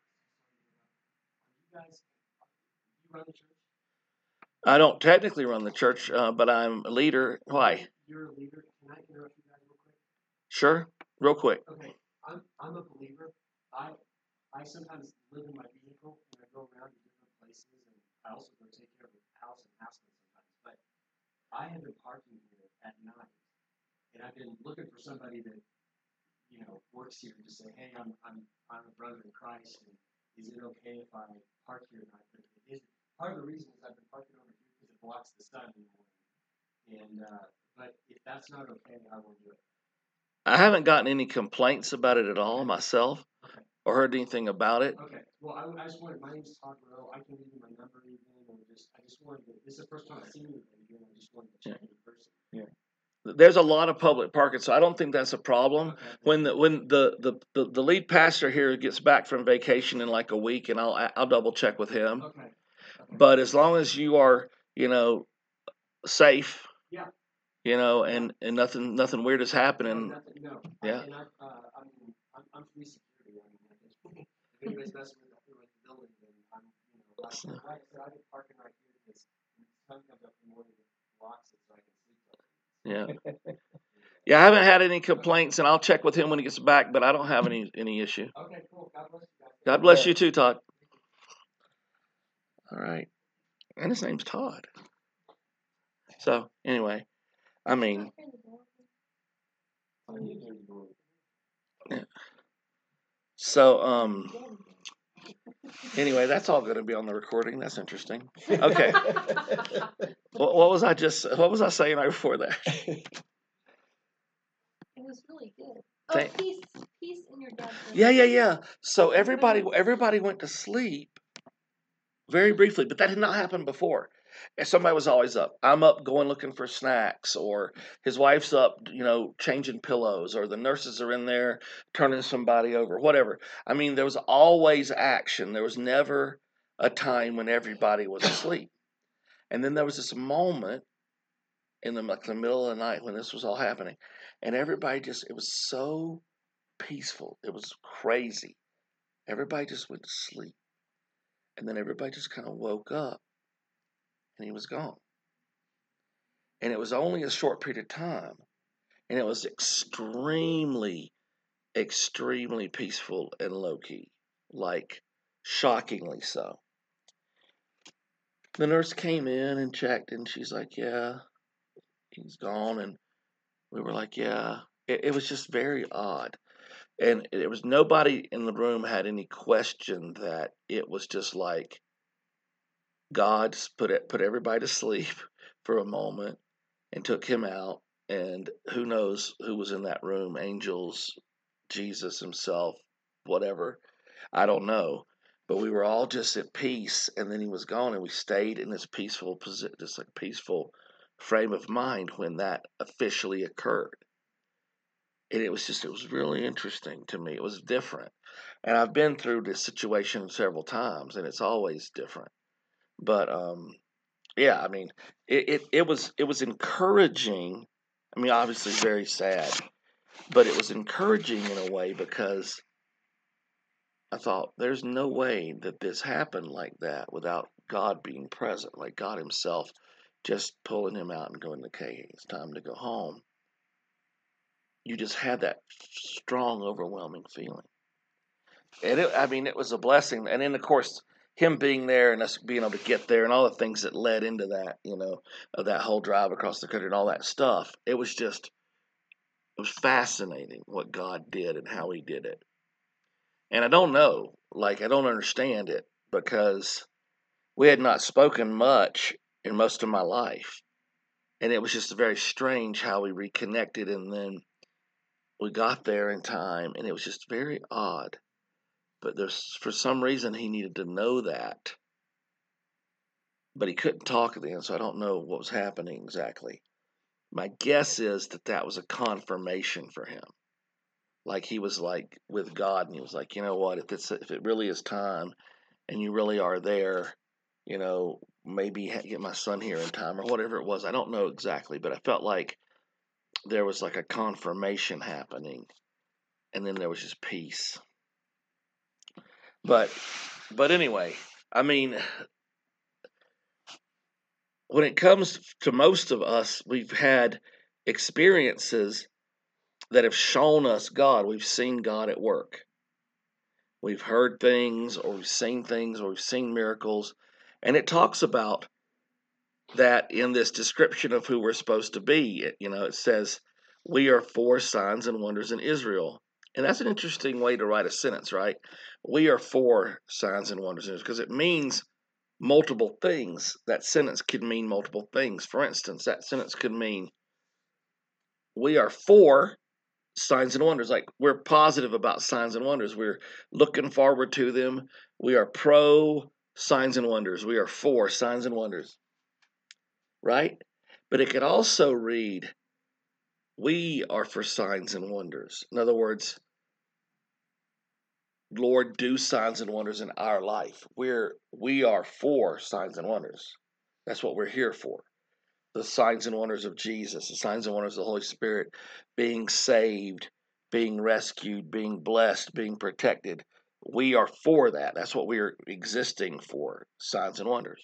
I don't technically run the church, but I'm a leader. Why? You're a leader. Can I interrupt you guys real quick? Sure, real quick. Okay, I'm a believer. I sometimes live in my vehicle and I go around to different places, and I also go take care of the house and household sometimes. But I have been parking here at night, and I've been looking for somebody that works here to say, hey, I'm a brother in Christ, and is it okay if I park here at night? But it is. Part of the reason is I've been parking over here because it blocks the sun in the morning. And but if that's not okay, I will do it. I haven't gotten any complaints about it at all myself, Okay. or heard anything about it. Okay. Well, I just wanted. My name's Todd Rowe. I can leave you my number even, and I just wanted to. This is the first time I've seen anybody here, and I just wanted to check in person. There's a lot of public parking, so I don't think that's a problem. Okay. When the lead pastor here gets back from vacation in like a week, and I'll double check with him. Okay. But as long as you are, safe, Yeah. and nothing weird is happening. Nothing, no. Yeah. I mean, I'm free security. I mean, if anybody's messing with the building, then I'm, like I said, I've been parking right here because when the sun comes up in the morning, it locks it so I can sleep. Yeah. Yeah, I haven't had any complaints, and I'll check with him when he gets back, but I don't have any issue. Okay, cool. God bless you guys. God bless you too, Todd. All right. And his name's Todd. So, anyway, I mean, yeah. So, anyway, that's all going to be on the recording. That's interesting. Okay. What was I saying right before that? It was really good. Oh, Thank- peace in your dad's voice. Yeah. So everybody went to sleep very briefly, but that had not happened before. And somebody was always up. I'm up going looking for snacks, or his wife's up, changing pillows, or the nurses are in there turning somebody over, whatever. I mean, there was always action. There was never a time when everybody was asleep. And then there was this moment in the middle of the night when this was all happening, and everybody it was so peaceful. It was crazy. Everybody just went to sleep. And then everybody just kind of woke up, and he was gone. And it was only a short period of time, and it was extremely, extremely peaceful and low-key, like shockingly so. The nurse came in and checked, and she's like, yeah, he's gone. And we were like, yeah. It was just very odd. And it was nobody in the room had any question that it was just like God put everybody to sleep for a moment and took him out. And who knows who was in that room? Angels, Jesus himself, whatever. I don't know. But we were all just at peace, and then he was gone, and we stayed in this peaceful position, this like peaceful frame of mind when that officially occurred. And it was really interesting to me. It was different. And I've been through this situation several times, and it's always different. But yeah, I mean, it was encouraging. I mean, obviously very sad, but it was encouraging in a way because I thought there's no way that this happened like that without God being present, like God himself just pulling him out and going, okay, it's time to go home. You just had that strong, overwhelming feeling. And it was a blessing. And then, of course, him being there and us being able to get there and all the things that led into that, of that whole drive across the country and all that stuff. It was fascinating what God did and how he did it. And I don't know, I don't understand it because we had not spoken much in most of my life. And it was just very strange how we reconnected, and then we got there in time, and it was just very odd. But for some reason, he needed to know that. But he couldn't talk then, so I don't know what was happening exactly. My guess is that was a confirmation for him. Like he was like with God, and he was like, you know what, if it really is time, and you really are there, maybe get my son here in time or whatever it was. I don't know exactly, but I felt like there was like a confirmation happening, and then there was just peace. But anyway, I mean, when it comes to most of us, we've had experiences that have shown us God. We've seen God at work. We've heard things, or we've seen things, or we've seen miracles. And it talks about that in this description of who we're supposed to be. It says, we are for signs and wonders in Israel. And that's an interesting way to write a sentence, right? We are for signs and wonders in Israel, because it means multiple things. That sentence could mean multiple things. For instance, that sentence could mean we are for signs and wonders. Like, we're positive about signs and wonders. We're looking forward to them. We are pro signs and wonders. We are for signs and wonders, right? But it could also read, we are for signs and wonders. In other words, Lord, do signs and wonders in our life. We are for signs and wonders. That's what we're here for. The signs and wonders of Jesus, the signs and wonders of the Holy Spirit, being saved, being rescued, being blessed, being protected. We are for that. That's what we are existing for, signs and wonders.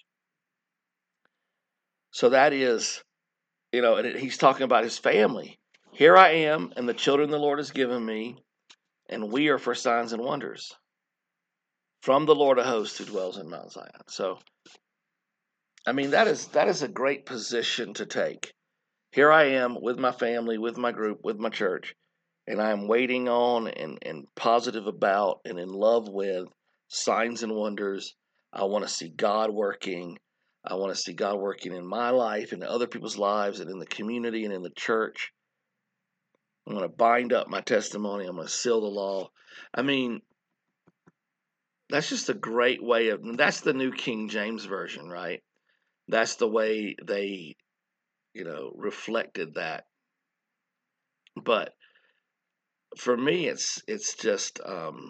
So that is, and he's talking about his family. Here I am, and the children the Lord has given me, and we are for signs and wonders from the Lord of hosts who dwells in Mount Zion. So, I mean, that is a great position to take. Here I am with my family, with my group, with my church, and I am waiting on and positive about and in love with signs and wonders. I want to see God working. I want to see God working in my life and in other people's lives and in the community and in the church. I'm going to bind up my testimony. I'm going to seal the law. I mean, that's just a great way that's the New King James Version, right? That's the way they, reflected that. But for me, it's just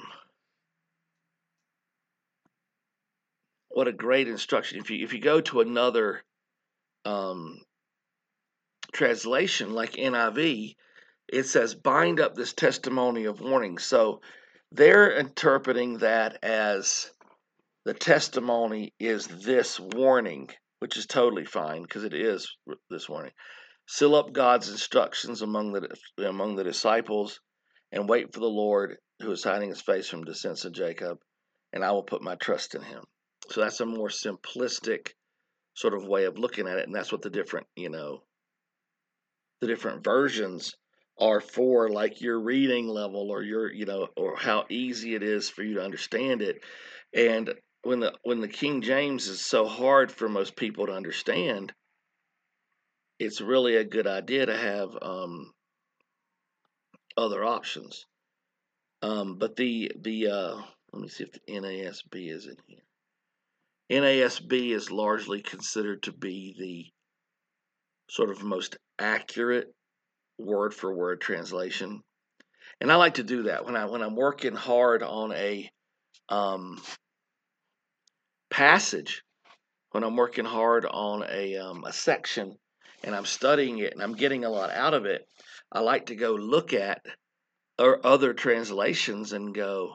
what a great instruction. If you go to another translation like NIV, it says bind up this testimony of warning. So they're interpreting that as the testimony is this warning, which is totally fine because it is this warning. Seal up God's instructions among the disciples, and wait for the Lord who is hiding his face from descendants of Jacob, and I will put my trust in him. So that's a more simplistic sort of way of looking at it, and that's what the different versions are for, like your reading level or your or how easy it is for you to understand it. And when the King James is so hard for most people to understand, it's really a good idea to have other options. But the let me see if the NASB is in here. NASB is largely considered to be the sort of most accurate word for word translation, and I like to do that when I'm working hard on a passage, when I'm working hard on a section, and I'm studying it and I'm getting a lot out of it. I like to go look at other translations and go,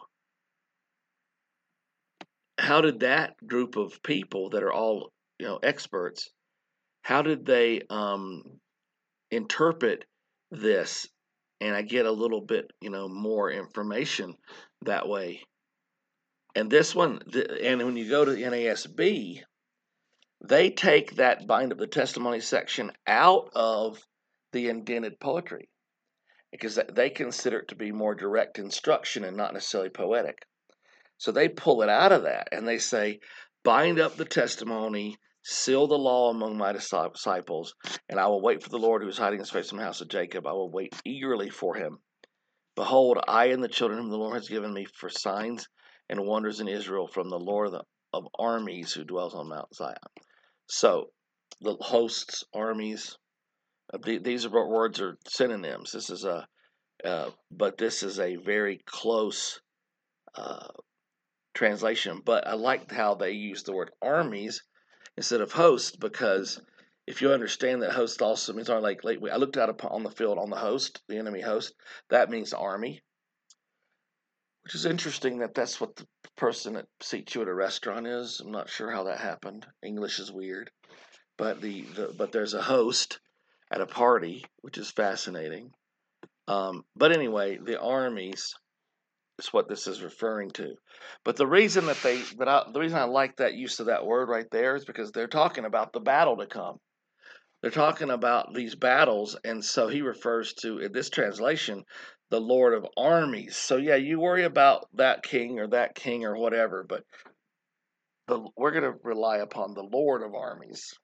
how did that group of people that are all experts, how did they interpret this? And I get a little bit more information that way. And this one, and when you go to the NASB, they take that bind up the testimony section out of the indented poetry because they consider it to be more direct instruction and not necessarily poetic. So they pull it out of that and they say, bind up the testimony, seal the law among my disciples, and I will wait for the Lord who is hiding his face from the house of Jacob. I will wait eagerly for him. Behold, I and the children whom the Lord has given me for signs and wonders in Israel from the Lord of armies who dwells on Mount Zion. So the hosts, armies, these words are synonyms. This is but this is a very close translation. But I liked how they used the word armies instead of host, because if you understand that host also means army, like I looked out on the field on the host, the enemy host, that means army, which is interesting that's what the person that seats you at a restaurant is. I'm not sure how that happened. English is weird, but but there's a host at a party, which is fascinating. But anyway, the armies is what this is referring to. But the reason the reason I like that use of that word right there is because they're talking about the battle to come. They're talking about these battles, and so he refers to, in this translation, the Lord of armies. So yeah, you worry about that king or whatever, but we're going to rely upon the Lord of armies,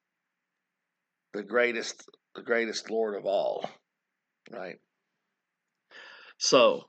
the greatest Lord of all, right? So,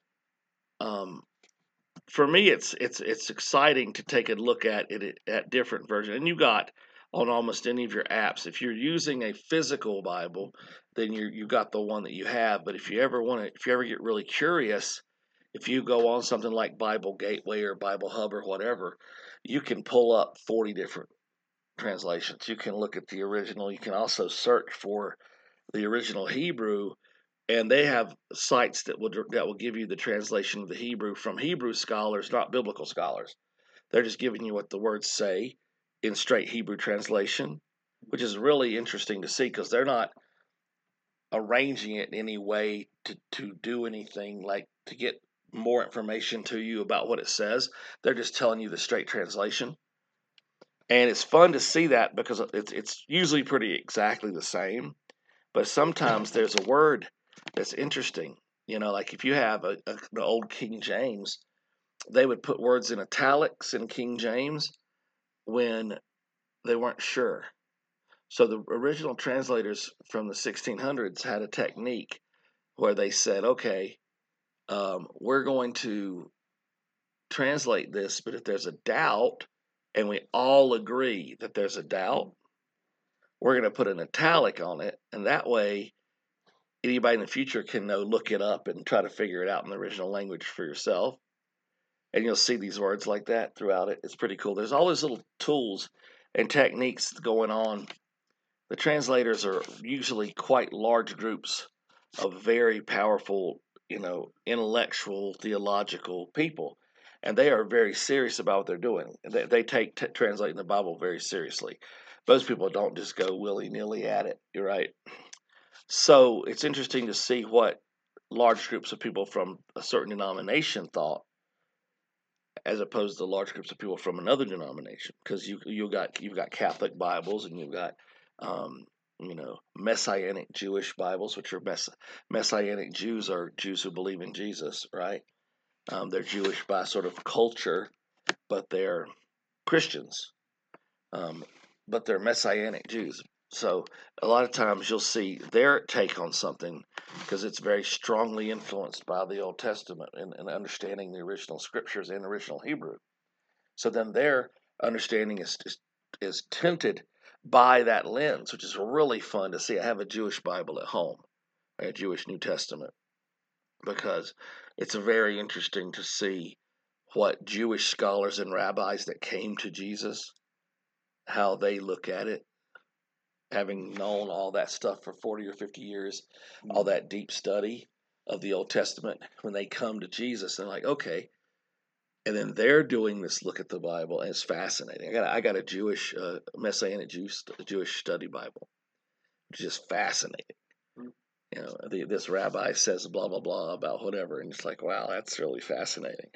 for me, it's exciting to take a look at it at different versions. And you got on almost any of your apps. If you're using a physical Bible, then you got the one that you have. But if you ever get really curious, if you go on something like Bible Gateway or Bible Hub or whatever, you can pull up 40 different translations. You can look at the original. You can also search for the original Hebrew, and they have sites that will give you the translation of the Hebrew from Hebrew scholars, not biblical scholars. They're just giving you what the words say in straight Hebrew translation, which is really interesting to see because they're not arranging it in any way to do anything like to get more information to you about what it says. They're just telling you the straight translation. And it's fun to see that because it's usually pretty exactly the same, but sometimes there's a word that's interesting. Like if you have the old King James, they would put words in italics in King James when they weren't sure. So the original translators from the 1600s had a technique where they said, okay, we're going to translate this, but if there's a doubt and we all agree that there's a doubt, we're going to put an italic on it. And that way, anybody in the future can look it up and try to figure it out in the original language for yourself. And you'll see these words like that throughout it. It's pretty cool. There's all these little tools and techniques going on. The translators are usually quite large groups of very powerful, intellectual, theological people. And they are very serious about what they're doing. They take translating the Bible very seriously. Most people don't just go willy-nilly at it. You're right. So it's interesting to see what large groups of people from a certain denomination thought, as opposed to large groups of people from another denomination. Because you've got Catholic Bibles and you've got Messianic Jewish Bibles, which are Messianic Jews are Jews who believe in Jesus, right? They're Jewish by sort of culture, but they're Christians. But they're Messianic Jews. So a lot of times you'll see their take on something because it's very strongly influenced by the Old Testament and understanding the original scriptures in original Hebrew. So then their understanding is tinted by that lens, which is really fun to see. I have a Jewish Bible at home, a Jewish New Testament, because it's very interesting to see what Jewish scholars and rabbis that came to Jesus, how they look at it, having known all that stuff for 40 or 50 years, all that deep study of the Old Testament, when they come to Jesus, they're like, okay. And then they're doing this look at the Bible, and it's fascinating. I got a Jewish, Messianic Jewish study Bible, which is just fascinating. This rabbi says blah, blah, blah about whatever, and it's like, wow, that's really fascinating.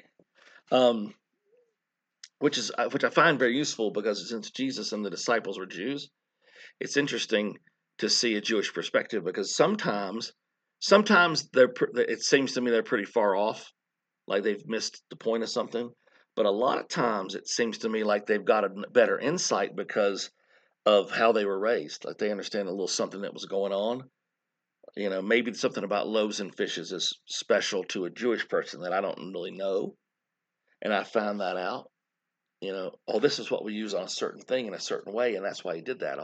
Which I find very useful because since Jesus and the disciples were Jews, it's interesting to see a Jewish perspective because sometimes it seems to me they're pretty far off, like they've missed the point of something. But a lot of times it seems to me like they've got a better insight because of how they were raised. Like they understand a little something that was going on. Maybe something about loaves and fishes is special to a Jewish person that I don't really know. And I found that out. This is what we use on a certain thing in a certain way, and that's why he did that.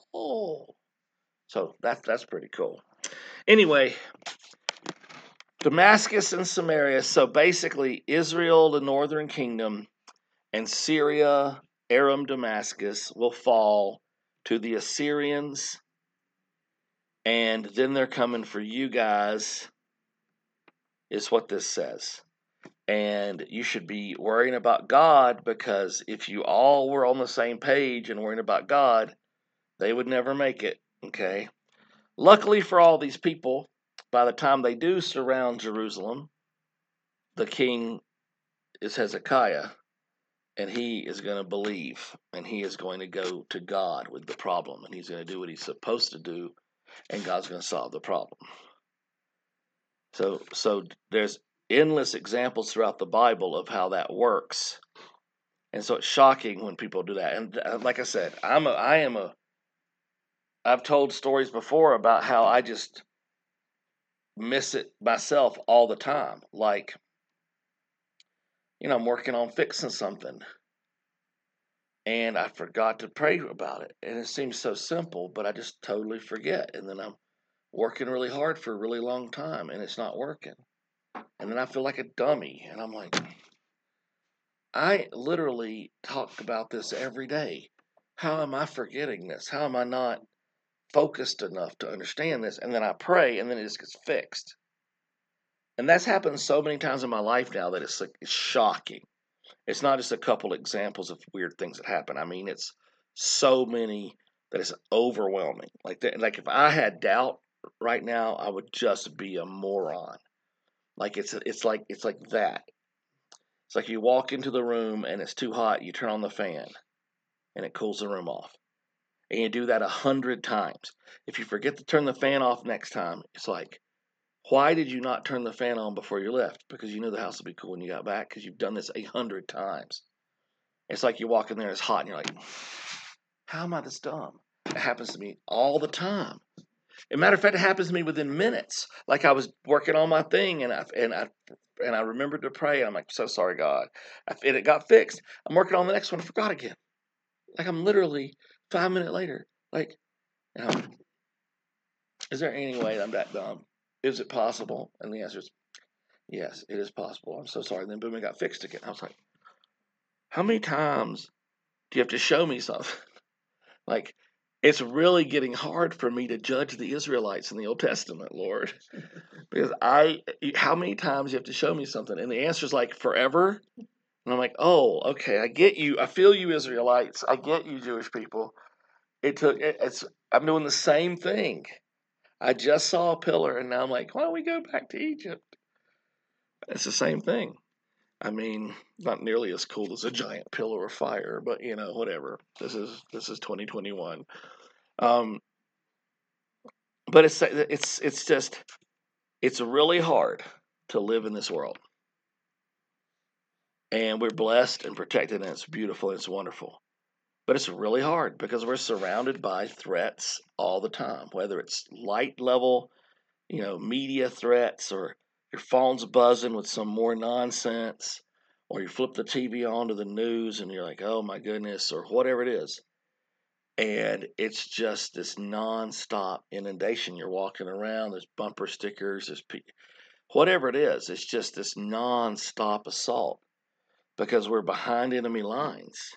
So that's pretty cool. Anyway, Damascus and Samaria. So basically, Israel, the northern kingdom, and Syria, Aram, Damascus will fall to the Assyrians, and then they're coming for you guys, is what this says. And you should be worrying about God, because if you all were on the same page and worrying about God, they would never make it, okay? Luckily for all these people, by the time they do surround Jerusalem, the king is Hezekiah, and he is going to believe, and he is going to go to God with the problem, and he's going to do what he's supposed to do, and God's going to solve the problem. So there's endless examples throughout the Bible of how that works. And so it's shocking when people do that. And like I said, I've told stories before about how I just miss it myself all the time. Like, I'm working on fixing something and I forgot to pray about it. And it seems so simple, but I just totally forget. And then I'm working really hard for a really long time and it's not working. And then I feel like a dummy. And I'm like, I literally talk about this every day. How am I forgetting this? How am I not focused enough to understand this? And then I pray and then it just gets fixed. And that's happened so many times in my life now that it's shocking. It's not just a couple examples of weird things that happen. I mean, it's so many that it's overwhelming. Like if I had doubt right now, I would just be a moron. Like it's like that. It's like you walk into the room and it's too hot, you turn on the fan and it cools the room off. And you do that 100 times. If you forget to turn the fan off next time, it's like, why did you not turn the fan on before you left? Because you knew the house would be cool when you got back because you've done this 100 times. It's like you walk in there, it's hot, and you're like, how am I this dumb? It happens to me all the time. As a matter of fact, it happens to me within minutes. Like I was working on my thing, and I remembered to pray, and I'm like, so sorry, God. And it got fixed. I'm working on the next one, I forgot again. Like I'm literally 5 minutes later. Like, is there any way I'm that dumb? Is it possible? And the answer is yes, it is possible. I'm so sorry. And then boom, it got fixed again. I was like, how many times do you have to show me something? Like, it's really getting hard for me to judge the Israelites in the Old Testament, Lord. Because how many times do you have to show me something? And the answer is like forever. And I'm like, oh, okay, I get you. I feel you, Israelites. I get you, Jewish people. I'm doing the same thing. I just saw a pillar, and now I'm like, why don't we go back to Egypt? It's the same thing. I mean, not nearly as cool as a giant pillar of fire, but whatever. This is 2021. But it's really hard to live in this world, and we're blessed and protected, and it's beautiful and it's wonderful. But it's really hard because we're surrounded by threats all the time, whether it's light level, media threats, or your phone's buzzing with some more nonsense, or you flip the TV on to the news and you're like, oh my goodness, or whatever it is. And it's just this nonstop inundation. You're walking around, there's bumper stickers, whatever it is. It's just this nonstop assault because we're behind enemy lines.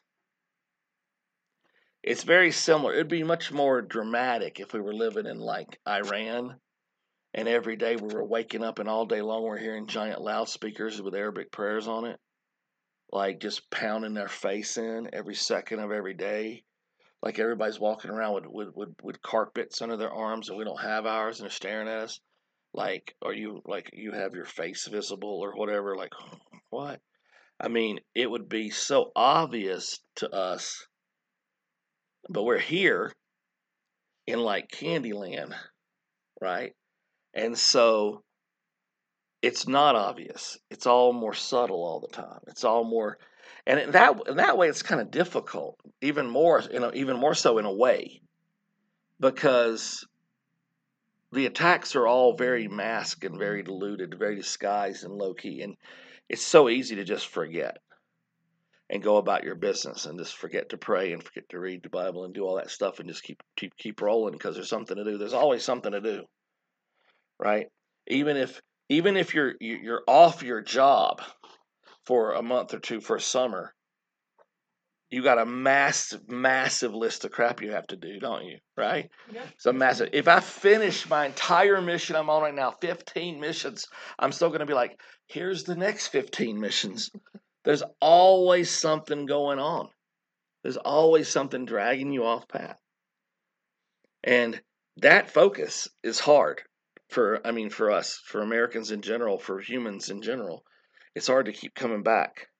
It's very similar. It'd be much more dramatic if we were living in like Iran, and every day we were waking up and all day long we're hearing giant loudspeakers with Arabic prayers on it, like just pounding their face in every second of every day. Like everybody's walking around with carpets under their arms and we don't have ours and they're staring at us. Like, you have your face visible or whatever? Like, what? I mean, it would be so obvious to us, but we're here in like Candyland, right? And so it's not obvious. It's all more subtle all the time. It's all more, and in that way, it's kind of difficult. Even more, even more so in a way, because the attacks are all very masked and very diluted, very disguised and low key, and it's so easy to just forget and go about your business and just forget to pray and forget to read the Bible and do all that stuff and just keep rolling because there's something to do. There's always something to do, right? Even if you're off your job for a month or two for summer, you got a massive list of crap you have to do, don't you? Right? Yeah. So massive. If I finish my entire mission I'm on right now, 15 missions, I'm still going to be like, here's the next 15 missions. There's always something going on. There's always something dragging you off path. And that focus is hard for us, for Americans in general, for humans in general. It's hard to keep coming back.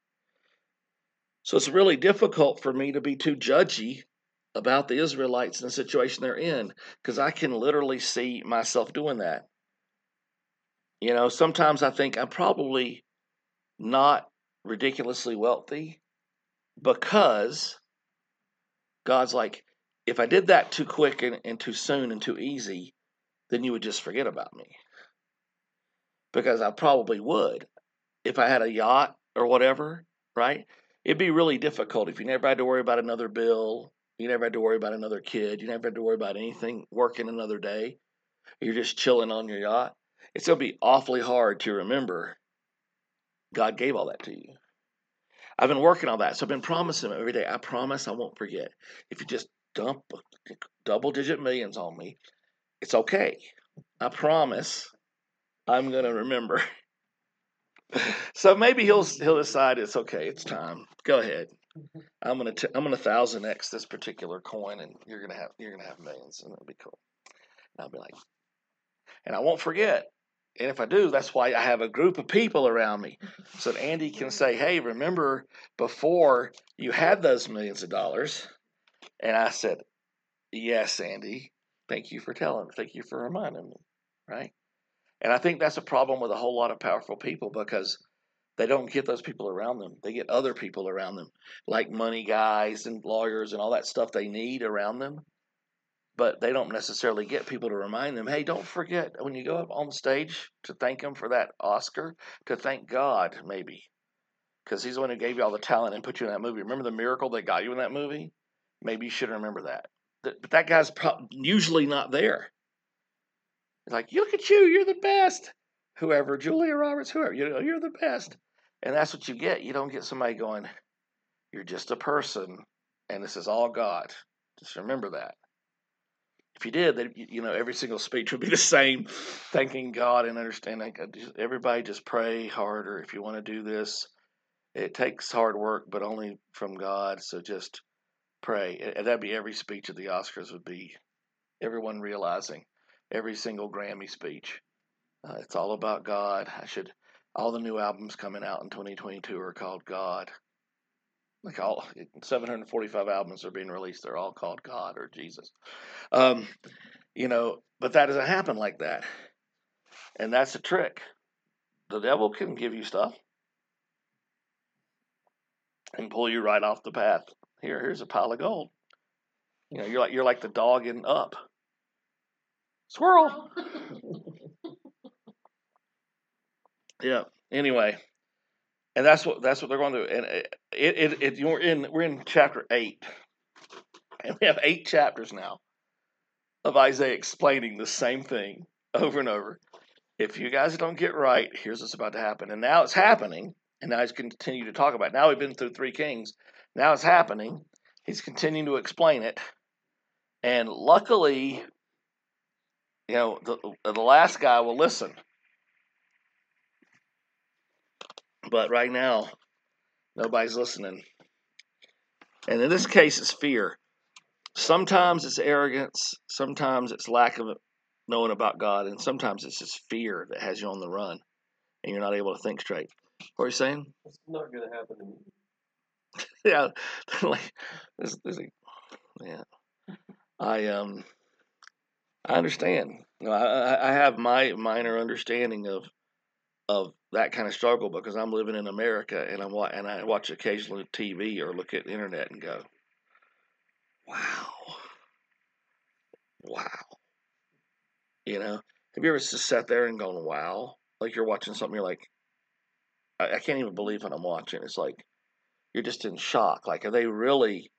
So it's really difficult for me to be too judgy about the Israelites and the situation they're in, because I can literally see myself doing that. Sometimes I think I'm probably not ridiculously wealthy because God's like, if I did that too quick and too soon and too easy, then you would just forget about me. because I probably would if I had a yacht or whatever, right? It'd be really difficult if you never had to worry about another bill, you never had to worry about another kid, you never had to worry about anything, working another day. You're just chilling on your yacht. It's going to be awfully hard to remember God gave all that to you. I've been working on that. So I've been promising him every day. I promise I won't forget. If you just dump double digit millions on me, it's okay. I promise I'm going to remember. So maybe he'll decide it's okay. It's time. Go ahead. I'm gonna 1000x this particular coin, and you're gonna have millions, and it'll be cool. And I'll be like, and I won't forget. And if I do, that's why I have a group of people around me, so that Andy can say, "Hey, remember before you had those millions of dollars?" And I said, "Yes, Andy. Thank you for telling. Thank you for reminding me." Right? And I think that's a problem with a whole lot of powerful people because they don't get those people around them. They get other people around them, like money guys and lawyers and all that stuff they need around them. But they don't necessarily get people to remind them, hey, don't forget when you go up on stage to thank him for that Oscar, to thank God, maybe. Because he's the one who gave you all the talent and put you in that movie. Remember the miracle that got you in that movie? Maybe you should remember that. But that guy's usually not there. It's like, look at you, you're the best. Whoever, Julia Roberts, whoever, you're the best. And that's what you get. You don't get somebody going, you're just a person, and this is all God. Just remember that. If you did, then every single speech would be the same, thanking God and understanding. Everybody just pray harder if you want to do this. It takes hard work, but only from God. So just pray. And that'd be every speech at the Oscars would be everyone realizing every single Grammy speech. It's all about God. All the new albums coming out in 2022 are called God. Like all 745 albums are being released. They're all called God or Jesus. But that doesn't happen like that. And that's the trick. The devil can give you stuff and pull you right off the path. Here's a pile of gold. You're like the dog in Up. Squirrel. Yeah. Anyway, and that's what they're going to do. And we're in chapter 8, and we have 8 chapters now of Isaiah explaining the same thing over and over. If you guys don't get right, here's what's about to happen. And now it's happening, and now he's continuing to talk about it. Now we've been through 3 kings. Now it's happening. He's continuing to explain it. And luckily, the last guy will listen. But right now, nobody's listening. And in this case, it's fear. Sometimes it's arrogance. Sometimes it's lack of knowing about God. And sometimes it's just fear that has you on the run, and you're not able to think straight. What are you saying? It's not going to happen to me. Yeah, like yeah. I understand. I have my minor understanding of that kind of struggle because I'm living in America and I watch occasionally TV or look at the internet and go, wow. Have you ever just sat there and gone, wow? Like you're watching something, you're like, I can't even believe what I'm watching. It's like you're just in shock. Like, are they really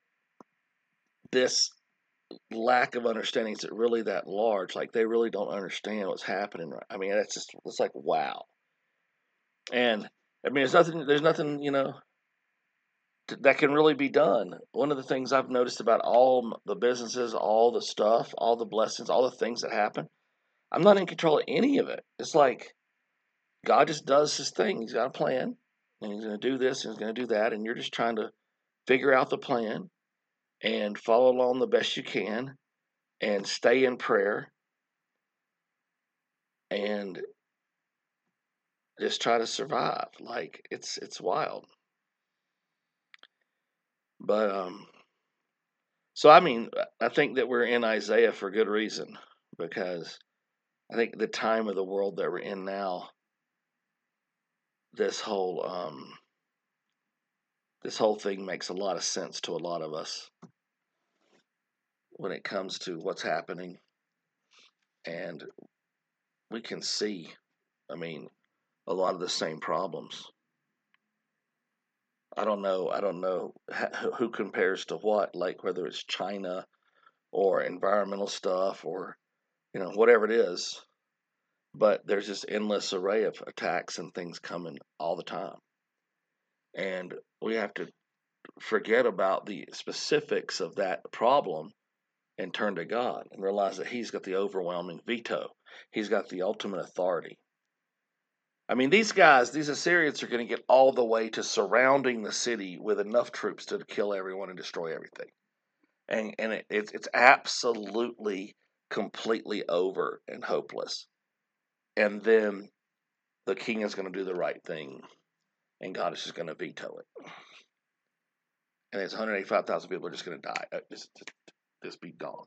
this lack of understanding? Is it really that large? Like they really don't understand what's happening. I mean, it's like wow. And I mean, there's nothing, that can really be done. One of the things I've noticed about all the businesses, all the stuff, all the blessings, all the things that happen, I'm not in control of any of it. It's like God just does his thing. He's got a plan, and he's going to do this, and he's going to do that, and you're just trying to figure out the plan and follow along the best you can and stay in prayer and just try to survive. Like it's wild. But so I mean, I think that we're in Isaiah for good reason because I think the time of the world that we're in now, this whole thing makes a lot of sense to a lot of us when it comes to what's happening, and we can see I mean, a lot of the same problems. I don't know who compares to what, like whether it's China or environmental stuff or, whatever it is. But there's this endless array of attacks and things coming all the time. And we have to forget about the specifics of that problem and turn to God and realize that He's got the overwhelming veto. He's got the ultimate authority. I mean, these Assyrians are going to get all the way to surrounding the city with enough troops to kill everyone and destroy everything. And it's absolutely, completely over and hopeless. And then the king is going to do the right thing, and God is just going to veto it. And it's 185,000 people are just going to die. Just be gone.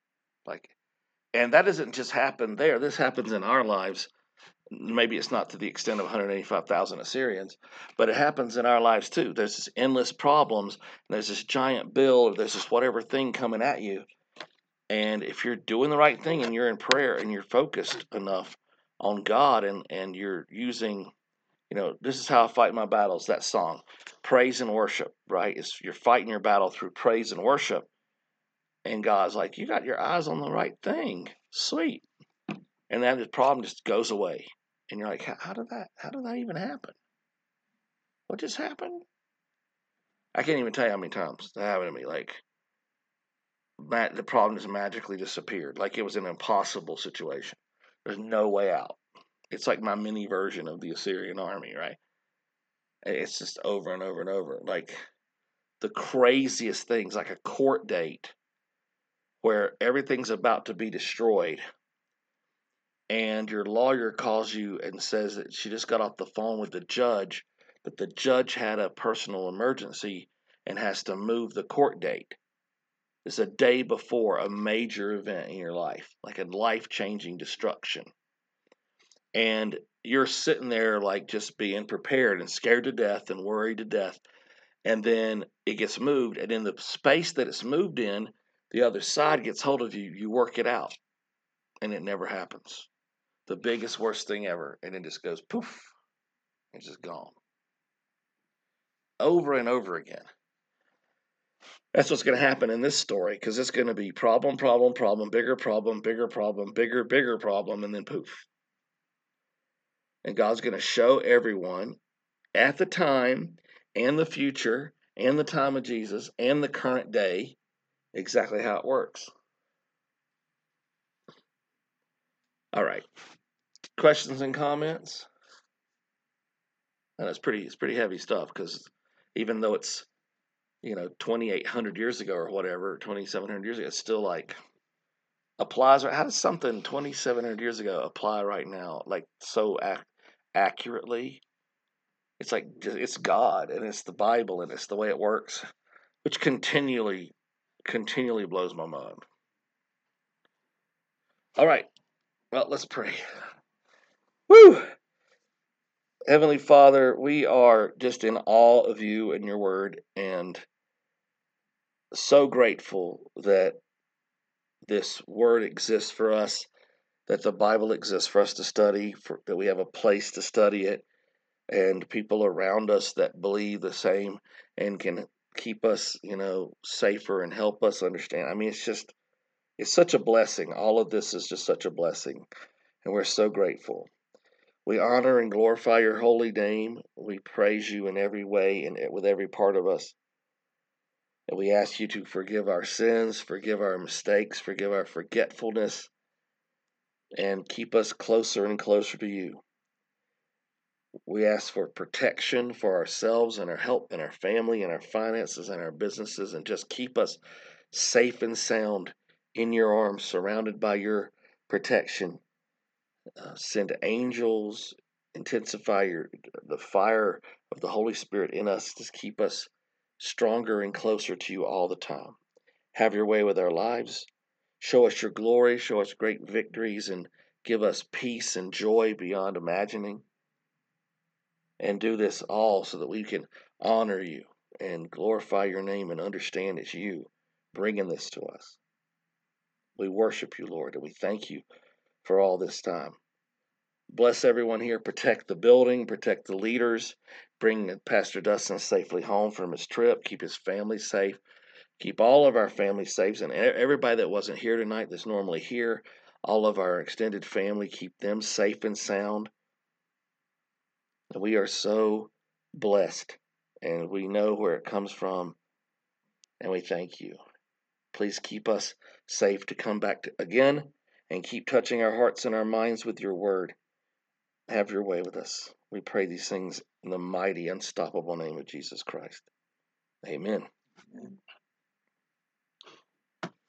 And that doesn't just happen there. This happens in our lives. Maybe it's not to the extent of 185,000 Assyrians, but it happens in our lives too. There's this endless problems, and there's this giant bill, or there's this whatever thing coming at you. And if you're doing the right thing and you're in prayer and you're focused enough on God and you're using, this is how I fight my battles, that song, praise and worship, right? You're fighting your battle through praise and worship. And God's like, you got your eyes on the right thing. Sweet. And then the problem just goes away. And you're like, how did that even happen? What just happened? I can't even tell you how many times that happened to me. Like, the problem just magically disappeared. Like it was an impossible situation. There's no way out. It's like my mini version of the Assyrian army, right? It's just over and over and over. Like the craziest things, like a court date where everything's about to be destroyed. And your lawyer calls you and says that she just got off the phone with the judge, but the judge had a personal emergency and has to move the court date. It's a day before a major event in your life, like a life-changing destruction. And you're sitting there like just being prepared and scared to death and worried to death. And then it gets moved, and in the space that it's moved in, the other side gets hold of you. You work it out, and it never happens. The biggest, worst thing ever, and it just goes poof. It's just gone. Over and over again. That's what's going to happen in this story, because it's going to be problem, bigger problem, bigger problem, and then poof. And God's going to show everyone at the time and the future and the time of Jesus and the current day exactly how it works. All right. Questions and comments? And it's pretty heavy stuff, because even though it's 2,800 years ago or whatever, 2,700 years ago, it's still like applies. How does something 2,700 years ago apply right now, like so accurately? It's like it's God and it's the Bible and it's the way it works, which continually blows my mind. All right, well, let's pray. Woo! Heavenly Father, we are just in awe of you and your word, and so grateful that this word exists for us, that the Bible exists for us to study, that we have a place to study it, and people around us that believe the same and can keep us, safer and help us understand. I mean, it's such a blessing. All of this is just such a blessing, and we're so grateful. We honor and glorify your holy name. We praise you in every way and with every part of us. And we ask you to forgive our sins, forgive our mistakes, forgive our forgetfulness, and keep us closer and closer to you. We ask for protection for ourselves and our health and our family and our finances and our businesses, and just keep us safe and sound in your arms, surrounded by your protection. Send angels, intensify the fire of the Holy Spirit in us to keep us stronger and closer to you all the time. Have your way with our lives. Show us your glory, show us great victories, and give us peace and joy beyond imagining. And do this all so that we can honor you and glorify your name and understand it's you bringing this to us. We worship you, Lord, and we thank you for all this time. Bless everyone here. Protect the building. Protect the leaders. Bring Pastor Dustin safely home from his trip. Keep his family safe. Keep all of our family safe. And everybody that wasn't here tonight that's normally here, all of our extended family, keep them safe and sound. We are so blessed, and we know where it comes from, and we thank you. Please keep us safe to come back again, and keep touching our hearts and our minds with your word. Have your way with us. We pray these things in the mighty, unstoppable name of Jesus Christ. Amen. Amen.